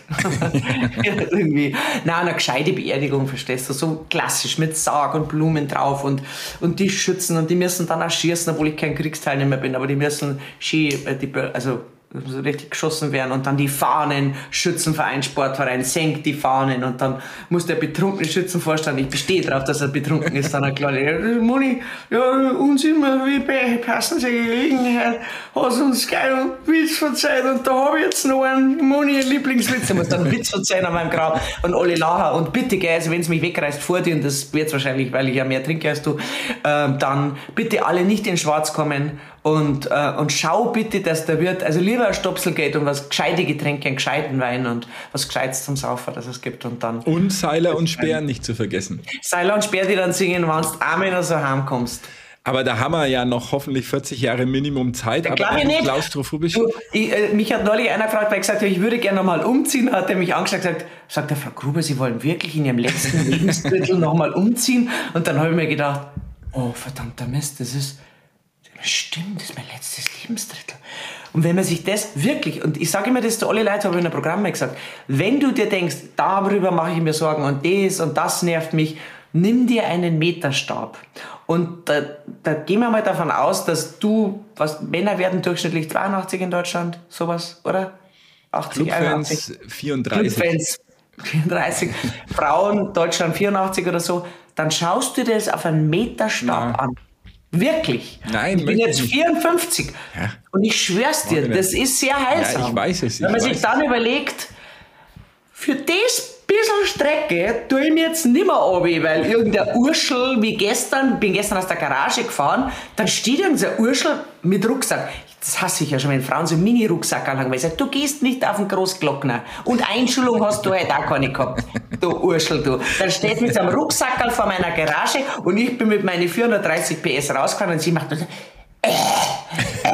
irgendwie, nein, eine gescheite Beerdigung, verstehst du, so klassisch, mit Sarg und Blumen drauf und, und die schützen und die müssen dann auch schießen, obwohl ich kein Kriegsteilnehmer bin, aber die müssen schön, äh, die, also so richtig geschossen werden und dann die Fahnen, Schützenverein, Sportverein senkt die Fahnen und dann muss der betrunkene Schützenvorstand, ich bestehe darauf, dass er betrunken ist, dann erklärt, ja, Moni, ja, uns immer, wie bei passender Gelegenheit, hast uns geil einen Witz verzeiht und da habe ich jetzt noch einen Moni Lieblingswitz, er muss dann einen Witz verzeihen an meinem Grab und alle lachen und bitte, gell, also wenn es mich wegreißt vor dir und das wird wahrscheinlich, weil ich ja mehr trinke als du, ähm, dann bitte alle nicht in Schwarz kommen und, äh, und schau bitte, dass der Wirt, also lieber ein Stopsel geht und was gescheite Getränke, einen gescheiten Wein und was Gescheites zum Saufen, dass es gibt und dann... Und Seiler und Speer nicht zu vergessen. Seiler und Speer, die dann singen, wenn du einmal noch so heimkommst. Aber da haben wir ja noch hoffentlich vierzig Jahre Minimum Zeit. Aber Glaube ich nicht. Klaustrophobisch. Du, ich, äh, mich hat neulich einer gefragt, weil ich gesagt habe, ich würde gerne nochmal umziehen, hat er mich angeschaut und gesagt, sagt der Frau Gruber, Sie wollen wirklich in Ihrem letzten Lebensdrittel nochmal umziehen? Und dann habe ich mir gedacht, oh verdammter Mist, das ist... Stimmt, das ist mein letztes Lebensdrittel. Und wenn man sich das wirklich, und ich sage immer das zu alle Leute, habe ich in einem Programm mal gesagt, wenn du dir denkst, darüber mache ich mir Sorgen und das und das nervt mich, nimm dir einen Meterstab. Und da, da gehen wir mal davon aus, dass du, was Männer werden durchschnittlich zweiundachtzig in Deutschland, sowas, oder? achtzig, einundachtzig. Clubfans vierunddreißig. Clubfans vierunddreißig. Frauen, Deutschland vierundachtzig oder so. Dann schaust du dir das auf einen Meterstab Ja. an. Wirklich. Nein, ich bin möchte jetzt ich nicht. vierundfünfzig Ja. und ich schwör's dir, Morgen. das ist sehr heilsam. Ja, ich weiß es, ich Wenn man sich weiß dann überlegt, für das bisschen Strecke tue ich mir jetzt nimmer runter, weil irgendein Urschel, wie gestern, bin gestern aus der Garage gefahren, dann steht irgendein Urschel mit Rucksack. Das hasse ich ja schon, wenn Frauen so einen Mini-Rucksack anhaben, weil ich sage, du gehst nicht auf den Großglockner. Und Einschulung hast du halt auch keine gehabt, du Urschel, du. Dann steht mit so einem Rucksackerl vor meiner Garage und ich bin mit meinen vierhundertdreißig P S rausgefahren und sie macht so, äh, äh,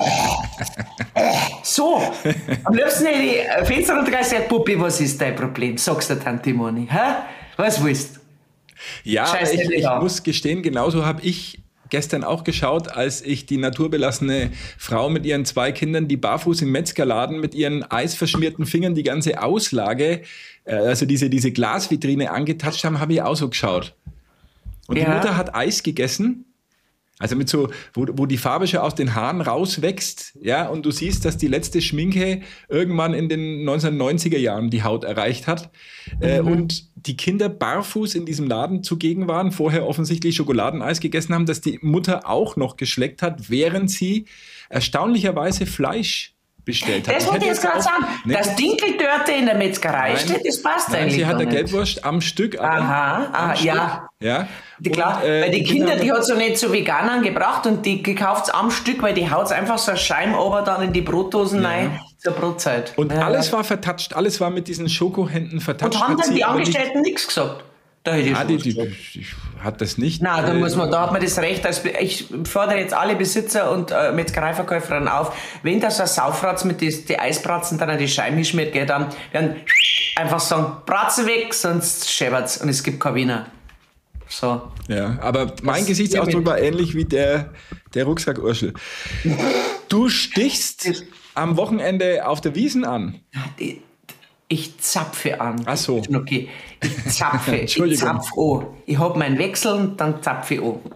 äh, so. Am liebsten hätte ich Fenster runtergegangen und gesagt, Puppi, was ist dein Problem? Sagst du Tante Moni, hä? Was willst du? Ja, Scheiß ich, ich Eltern. muss gestehen, genauso habe ich gestern auch geschaut, als ich die naturbelassene Frau mit ihren zwei Kindern, die barfuß im Metzgerladen mit ihren eisverschmierten Fingern die ganze Auslage, äh, also diese, diese Glasvitrine angetatscht haben, habe ich auch so geschaut. Und die Ja. Mutter hat Eis gegessen. Also mit so, wo, wo die Farbe schon aus den Haaren rauswächst, ja, und du siehst, dass die letzte Schminke irgendwann in den neunzehnhundertneunziger Jahren die Haut erreicht hat. Äh, und die Kinder barfuß in diesem Laden zugegen waren, vorher offensichtlich Schokoladeneis gegessen haben, dass die Mutter auch noch geschleckt hat, während sie erstaunlicherweise Fleisch bestellt hat. Das wollte ich jetzt gerade auch- sagen. Ne? Das Dinkeldörte in der Metzgerei Nein. steht, das passt Nein, eigentlich sie hat gar eine nicht. Gelbwurst am Stück. aber- Aha, ah, am Stück, ja. ja. Die, klar, Und, äh, weil die Kinder, haben- die hat sie nicht zu Veganern gebracht und die gekauft am Stück, weil die haut einfach so ein Scheim aber dann in die Brotdosen rein zur Brotzeit. Und Ja, alles ja. war vertatscht, alles war mit diesen Schokohänden vertatscht. Und haben hat dann sie die aber nicht- Angestellten nichts gesagt? Da hätte ich Ja, schon die, was die, gesagt. die hat das nicht. Nein, da äh, muss man, da hat man das Recht, als, ich fordere jetzt alle Besitzer und äh, Metzgereiverkäuferinnen auf, wenn da so ein Saufratz mit die, die Eisbratzen dann an die Scheiben schmiert, geht, dann werden einfach sagen, Bratzen weg, sonst schäbert's und es gibt kein Wiener. So. Ja, aber mein Das- Gesichtsausdruck war ähnlich wie der, der Rucksack Urschel. Du stichst am Wochenende auf der Wiesn an. Ich, ich zapfe an. Ach so. Okay. Ich zapfe. ich Entschuldigung. zapfe an. Ich habe meinen Wechsel und dann zapfe ich an.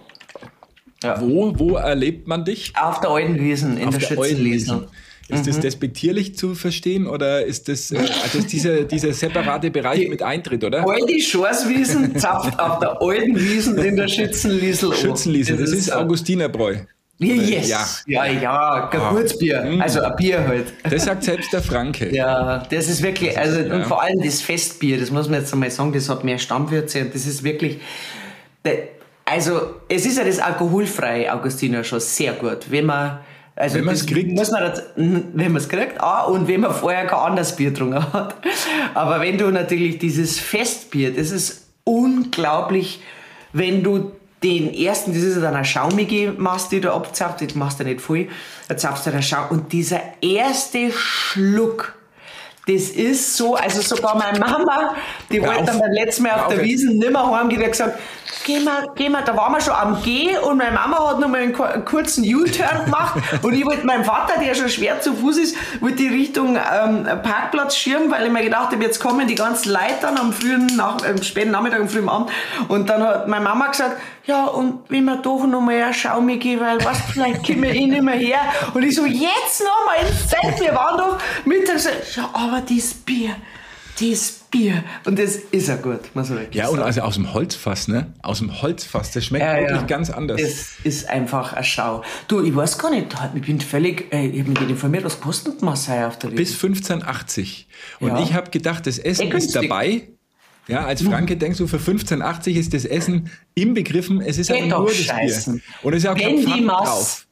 Wo, wo erlebt man dich? Auf der alten Wiesn, in Auf der, der alten Schützenwiesn. Wiesn. Ist das despektierlich zu verstehen oder ist das, äh, also ist dieser, dieser separate Bereich mit Eintritt, oder? Alte Schorswiesen zapft auf der alten Wiesn in der Schützenliesel an. Schützenliesel, das ist so. Augustinerbräu. Yes. Ja. Ja, ja, ja, kein Kurzbier. Also ein Bier halt. Das sagt selbst der Franke. Ja, das ist wirklich, also Ja. und vor allem das Festbier, das muss man jetzt einmal sagen, das hat mehr Stammwürze und das ist wirklich, also es ist ja das alkoholfreie Augustiner schon sehr gut, wenn man, also Wenn man das es kriegt. muss man das, wenn man es kriegt, ah, und wenn man vorher kein anderes Bier getrunken hat. Aber wenn du natürlich dieses Festbier, das ist unglaublich, wenn du den ersten, das ist ja dann eine schaumige Masse, die du abzapfst, das machst du nicht voll, da zapfst du den Schaum. Und dieser erste Schluck, das ist so, also sogar meine Mama, die wollte auf. dann beim letzten Mal auf Hör der auf jetzt. Wiesn nimmer heimgehen, die hat gesagt, geh mal, geh mal, da waren wir schon am Geh und meine Mama hat noch mal einen, kur- einen kurzen U-Turn gemacht und ich wollte meinem Vater, der schon schwer zu Fuß ist, wollte die Richtung ähm, Parkplatz schirmen, weil ich mir gedacht habe, jetzt kommen die ganzen Leute dann am frühen, nach, am späten Nachmittag, am frühen Abend und dann hat meine Mama gesagt, ja, und wenn wir doch noch mal eine Schaumige, weil was, vielleicht kommen wir eh nicht mehr her. Und ich so, jetzt noch mal ins Zelt, wir waren doch mittags, ja, aber das Bier, das Bier. Und das ist ja gut, muss man wirklich Ja, und sagen. also aus dem Holzfass, ne? Aus dem Holzfass, das schmeckt Ja, wirklich ja. ganz anders. Das ist einfach eine Schau. Du, ich weiß gar nicht, ich bin völlig, äh, ich habe mich nicht informiert, was kostet Massai auf der Bis Wiesn? fünfzehn achtzig. Und Ja. ich habe gedacht, das Essen Sehr ist günstig. dabei. Ja, als Franke denkst du, für fünfzehn achtzig ist das Essen inbegriffen. Es ist aber Geht nur doch das scheißen. Bier. Und es ist auch kein Wenn die Pfand Mass, drauf.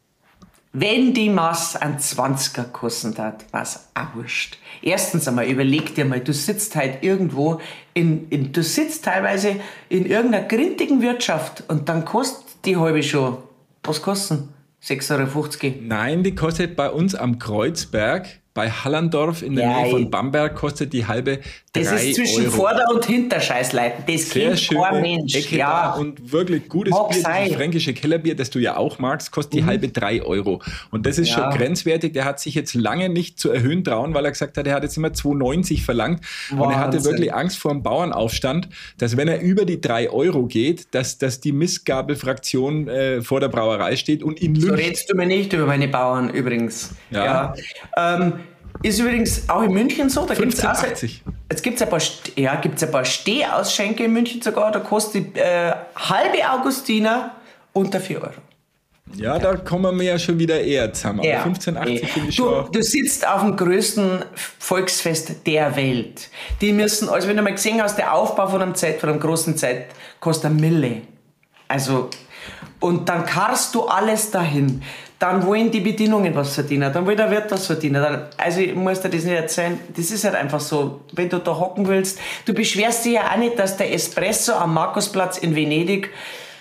wenn die Mass einen zwanziger gekostet hat, was auch wurscht. Erstens einmal, überleg dir mal, du sitzt halt irgendwo, in, in, du sitzt teilweise in irgendeiner grintigen Wirtschaft und dann kostet die halbe schon, was kosten? sechs Euro fünfzig. Nein, die kostet bei uns am Kreuzberg, bei Hallandorf in der Ja, Nähe von ich- Bamberg, kostet die halbe drei Das ist zwischen Euro. Vorder- und Hinterscheißleiten. Das Sehr kennt schöne kein Mensch. Ecke Ja. da und wirklich gutes Mag Bier, sein. dieses fränkische Kellerbier, das du ja auch magst, kostet die halbe drei Euro. Und das ist Ja. schon grenzwertig. Der hat sich jetzt lange nicht zu erhöhen trauen, weil er gesagt hat, er hat jetzt immer zwei neunzig verlangt. Und er hatte Wahnsinn. wirklich Angst vor dem Bauernaufstand, dass wenn er über die drei Euro geht, dass, dass die Mistgabelfraktion äh, vor der Brauerei steht und ihn So lyncht. redest du mir nicht über meine Bauern übrigens. Ja. Ja. Ähm, ist übrigens auch in München so. Da gibt's fünfzehn auch, achtzig. jetzt gibt es ein paar, St- ja, gibt's ein paar Stehausschenke in München sogar. Da kostet die äh, halbe Augustiner unter vier Euro. Ja, da kommen wir ja schon wieder eher zusammen. Aber Ja. fünfzehn achtzig Eh. finde ich du, schon. du sitzt auf dem größten Volksfest der Welt. Die müssen, also wenn du mal gesehen hast, der Aufbau von einem Zelt, von einem großen Zelt, kostet eine Mille. Also, und dann karst du alles dahin. Dann wollen die Bedienungen was verdienen, dann will der Wirt was verdienen. Dann, also ich muss dir das nicht erzählen, das ist halt einfach so, wenn du da hocken willst, du beschwerst dich ja auch nicht, dass der Espresso am Markusplatz in Venedig,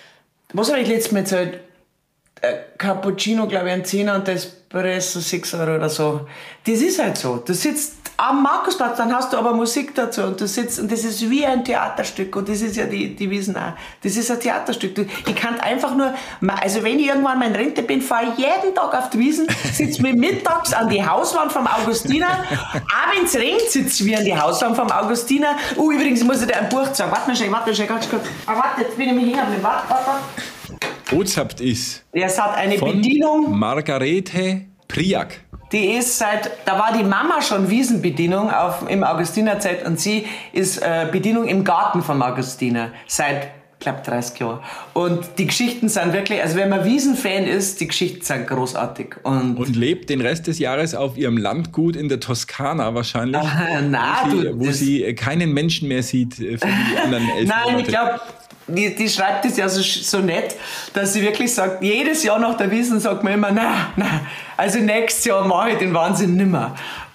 was habe ich letztes Mal erzählt, äh, Cappuccino, glaube ich, ein Zehner und der Espresso sechs Euro oder so. Das ist halt so. Du sitzt am Markusplatz, dann hast du aber Musik dazu und du sitzt und das ist wie ein Theaterstück und das ist ja die, die Wiesn auch. Das ist ein Theaterstück. Du, ich kann einfach nur, also wenn ich irgendwann mal in Rente bin, fahre ich jeden Tag auf die Wiesn, sitze mir mittags an die Hauswand vom Augustiner, auch wenn es regnet, sitze ich wie an die Hauswand vom Augustiner. Oh, übrigens, ich muss dir ein Buch sagen. Warte mal schnell, warte mal schnell, ganz kurz. Ah, warte, jetzt bin ich mich hängen geblieben. Warte, warte, warte. Ozapt ist Es hat eine von Bedienung, Margarete Priak. die ist seit, da war die Mama schon Wiesenbedienung auf, im Augustinerzeit und sie ist äh, Bedienung im Garten vom Augustiner seit, ich glaube, dreißig Jahren. Und die Geschichten sind wirklich, also wenn man Wiesenfan ist, die Geschichten sind großartig. Und, Und lebt den Rest des Jahres auf ihrem Landgut in der Toskana wahrscheinlich, Ah, na, wo, sie, du, wo das- sie äh, keinen Menschen mehr sieht äh, für die anderen elf Nein, Monate. ich glaube, die, die schreibt das ja so, so nett, dass sie wirklich sagt, jedes Jahr nach der Wiesn sagt man immer, na, na, also nächstes Jahr mache ich den Wahnsinn nimmer.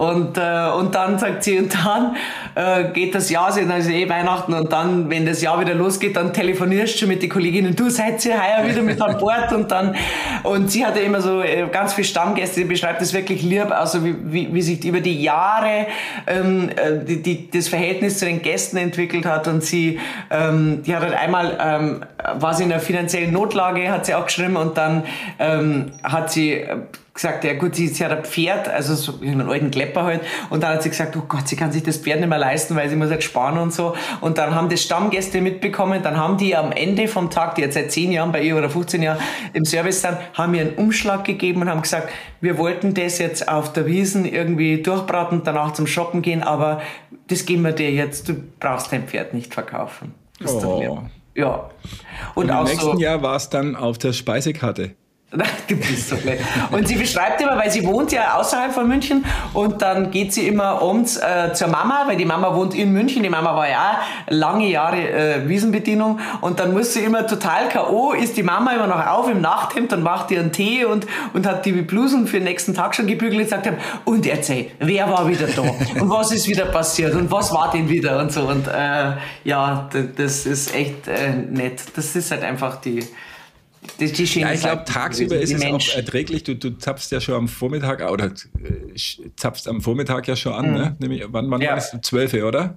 Und, äh, und dann sagt sie, und dann äh, geht das Jahr, dann ist eh Weihnachten und dann, wenn das Jahr wieder losgeht, dann telefonierst du schon mit den Kolleginnen, du seid ihr heuer wieder mit an Bord und dann, und sie hatte immer so äh, ganz viele Stammgäste, sie beschreibt das wirklich lieb, also wie, wie, wie sich über die Jahre ähm, die, die, das Verhältnis zu den Gästen entwickelt hat und sie, ähm, die hat halt einmal, ähm, war sie in einer finanziellen Notlage, hat sie auch geschrieben und dann ähm, hat sie äh, gesagt, ja gut, sie, sie hat ein Pferd, also so einen alten Klepper halt, und dann hat sie gesagt, oh Gott, sie kann sich das Pferd nicht mehr leisten, weil sie muss halt sparen und so, und dann haben das Stammgäste mitbekommen, dann haben die am Ende vom Tag, die jetzt seit zehn Jahren bei ihr oder fünfzehn Jahren im Service sind, haben ihr einen Umschlag gegeben und haben gesagt, wir wollten das jetzt auf der Wiesn irgendwie durchbraten und danach zum Shoppen gehen, aber das geben wir dir jetzt, du brauchst dein Pferd nicht verkaufen. Das ist doch lieb. Ja. Und, Und im auch nächsten so, Jahr war es dann auf der Speisekarte. Du bist so blöd. Und sie beschreibt immer, weil sie wohnt ja außerhalb von München und dann geht sie immer abends äh, zur Mama, weil die Mama wohnt in München. Die Mama war ja auch lange Jahre äh, Wiesenbedienung und dann muss sie immer total K O, ist die Mama immer noch auf im Nachthemd, dann macht die einen Tee und, und hat die Blusen für den nächsten Tag schon gebügelt und sagt, und erzähl, wer war wieder da und was ist wieder passiert und was war denn wieder und so. Und äh, ja, das ist echt äh, nett. Das ist halt einfach die... Das die ja, ich glaube, tagsüber ist es Mensch. auch erträglich. Du, du zapfst ja schon am Vormittag, oder äh, zapfst am Vormittag ja schon an, mhm. ne? Nämlich, wann wann ja. war das? zwölf, oder?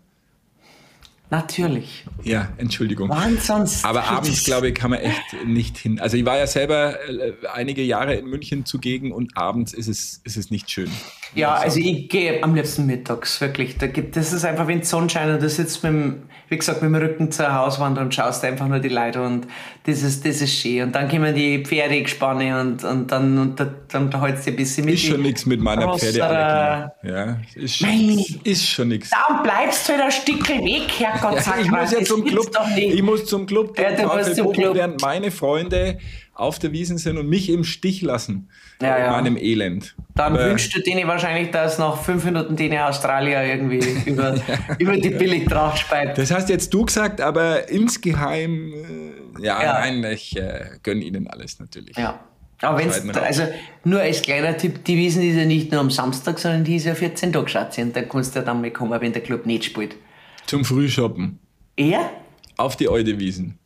Natürlich. Ja, Entschuldigung. Wann sonst? Aber abends, glaube ich, kann man echt nicht hin. Also ich war ja selber äh, einige Jahre in München zugegen und abends ist es, ist es nicht schön. Ja, also ich gehe am liebsten mittags, wirklich. Da gibt, das ist einfach, wenn die Sonne scheint und du sitzt mit dem, wie gesagt, mit dem Rücken zur Hauswand und schaust einfach nur die Leute und das ist, das ist schön. Und dann kommen die Pferdegespanne und, und dann, und da, dann unterhältst du ein bisschen mit. Ist schon nichts mit meiner Pferdeallergie. Ja, ist schon, Nein. ist schon nichts. Dann bleibst du halt ein Stückchen weg, Herrgott, Ja, sag ich mal, muss ja das zum gibt's Club. doch nicht. Ich muss zum Club, Ja, du musst zum Club. während meine Freunde auf der Wiesn sind und mich im Stich lassen. Ja, ja. In meinem Elend. Dann Aber wünschst du denen wahrscheinlich, dass nach fünf Minuten denen Australier irgendwie über, über die Billigtracht speit. das hast jetzt du gesagt, aber insgeheim, äh, ja, Ja. nein, ich äh, gönne ihnen alles natürlich. Ja. Aber wenn's, Scheiden raus. also nur als kleiner Tipp, die Wiesn ist ja nicht nur am Samstag, sondern die ist ja vierzehn Tage, Schatzi. Und da kannst du ja dann mal kommen, wenn der Club nicht spielt. Zum Frühshoppen. Er? Auf die alte Wiesn.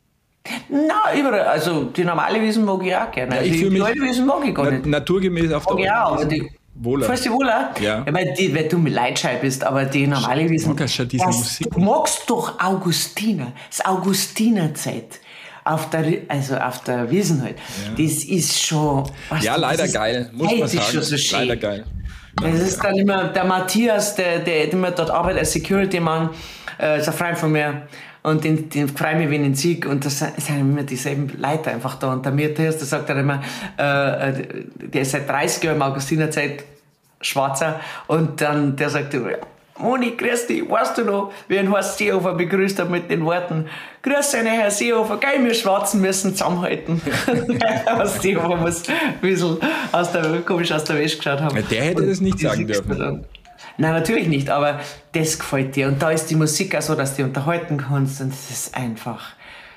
Na, überall. Also die normale Wiesn mag ich auch gerne. Ja, Also ich die, fühl die mich alte Wiesn mag ich gar Na, nicht. naturgemäß auf der Mag ich auch, aber alten die... Wiesn. Wohler. Fährst du wohler? Ja. Weil, die, weil du mit Leitschei bist, aber die normale Wiesn... mag ja schon diese Das- Musik. Du magst doch Augustiner. Das Augustinerzeit. Auf der, also auf der Wiesn halt. Das ist schon... weißt Ja, du, das leider ist- geil, muss Hey, man das ist sagen. schon so schön. Leider geil. Das ist dann immer der Matthias, der, der, der immer dort arbeitet als Security-Mann, äh, ist ein Freund von mir. Und den, den freue ich mich, wenn ich ihn sehe. Und das sind immer dieselben Leute einfach da. Und der Matthias, der sagt dann immer, äh, der ist seit dreißig Jahren im Augustinerzeit Schwarzer. Und dann, der sagt immer, Moni, grüß dich, weißt du noch, wie ein Horst Seehofer begrüßt hat mit den Worten, grüß dich, Herr Seehofer, geil, wir Schwarzen müssen zusammenhalten. Horst Seehofer muss ein bisschen aus der, komisch aus der Wäsche geschaut haben. Der hätte das nicht Und sagen die siehst du dürfen. dann. Nein, natürlich nicht, aber das gefällt dir. Und da ist die Musik auch so, dass du unterhalten kannst. Und das ist einfach,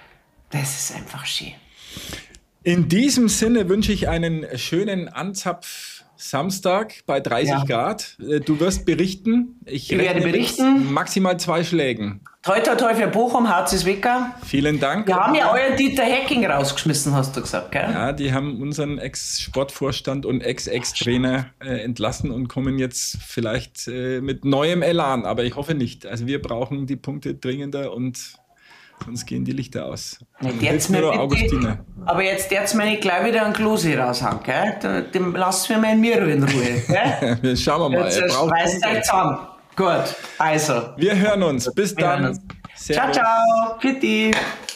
das ist einfach schön. In diesem Sinne wünsche ich einen schönen Anzapf-Samstag bei dreißig Ja. Grad. Äh, Du wirst berichten. Ich, Ich werde rechne mit berichten. Maximal zwei Schlägen. Toi, toi, toi für Bochum, haut's es weg. Vielen Dank. Wir haben ja euer Dieter Hecking rausgeschmissen, hast du gesagt, gell? Ja, die haben unseren Ex-Sportvorstand und Ex-Ex-Trainer äh, entlassen und kommen jetzt vielleicht äh, mit neuem Elan, aber ich hoffe nicht. Also wir brauchen die Punkte dringender und sonst gehen die Lichter aus. Nicht Hilft jetzt nur mir noch bitte, Augustine. aber jetzt darfst du mir nicht gleich wieder einen Klose raushauen, gell? Den- Den lass mir mein Miro in Ruhe, gell? Schauen wir mal. Jetzt Er braucht schmeißt Punkte. euch zusammen. Gut, also. Wir hören uns. Bis Wir hören dann. uns. Servus. Ciao, ciao. Für die.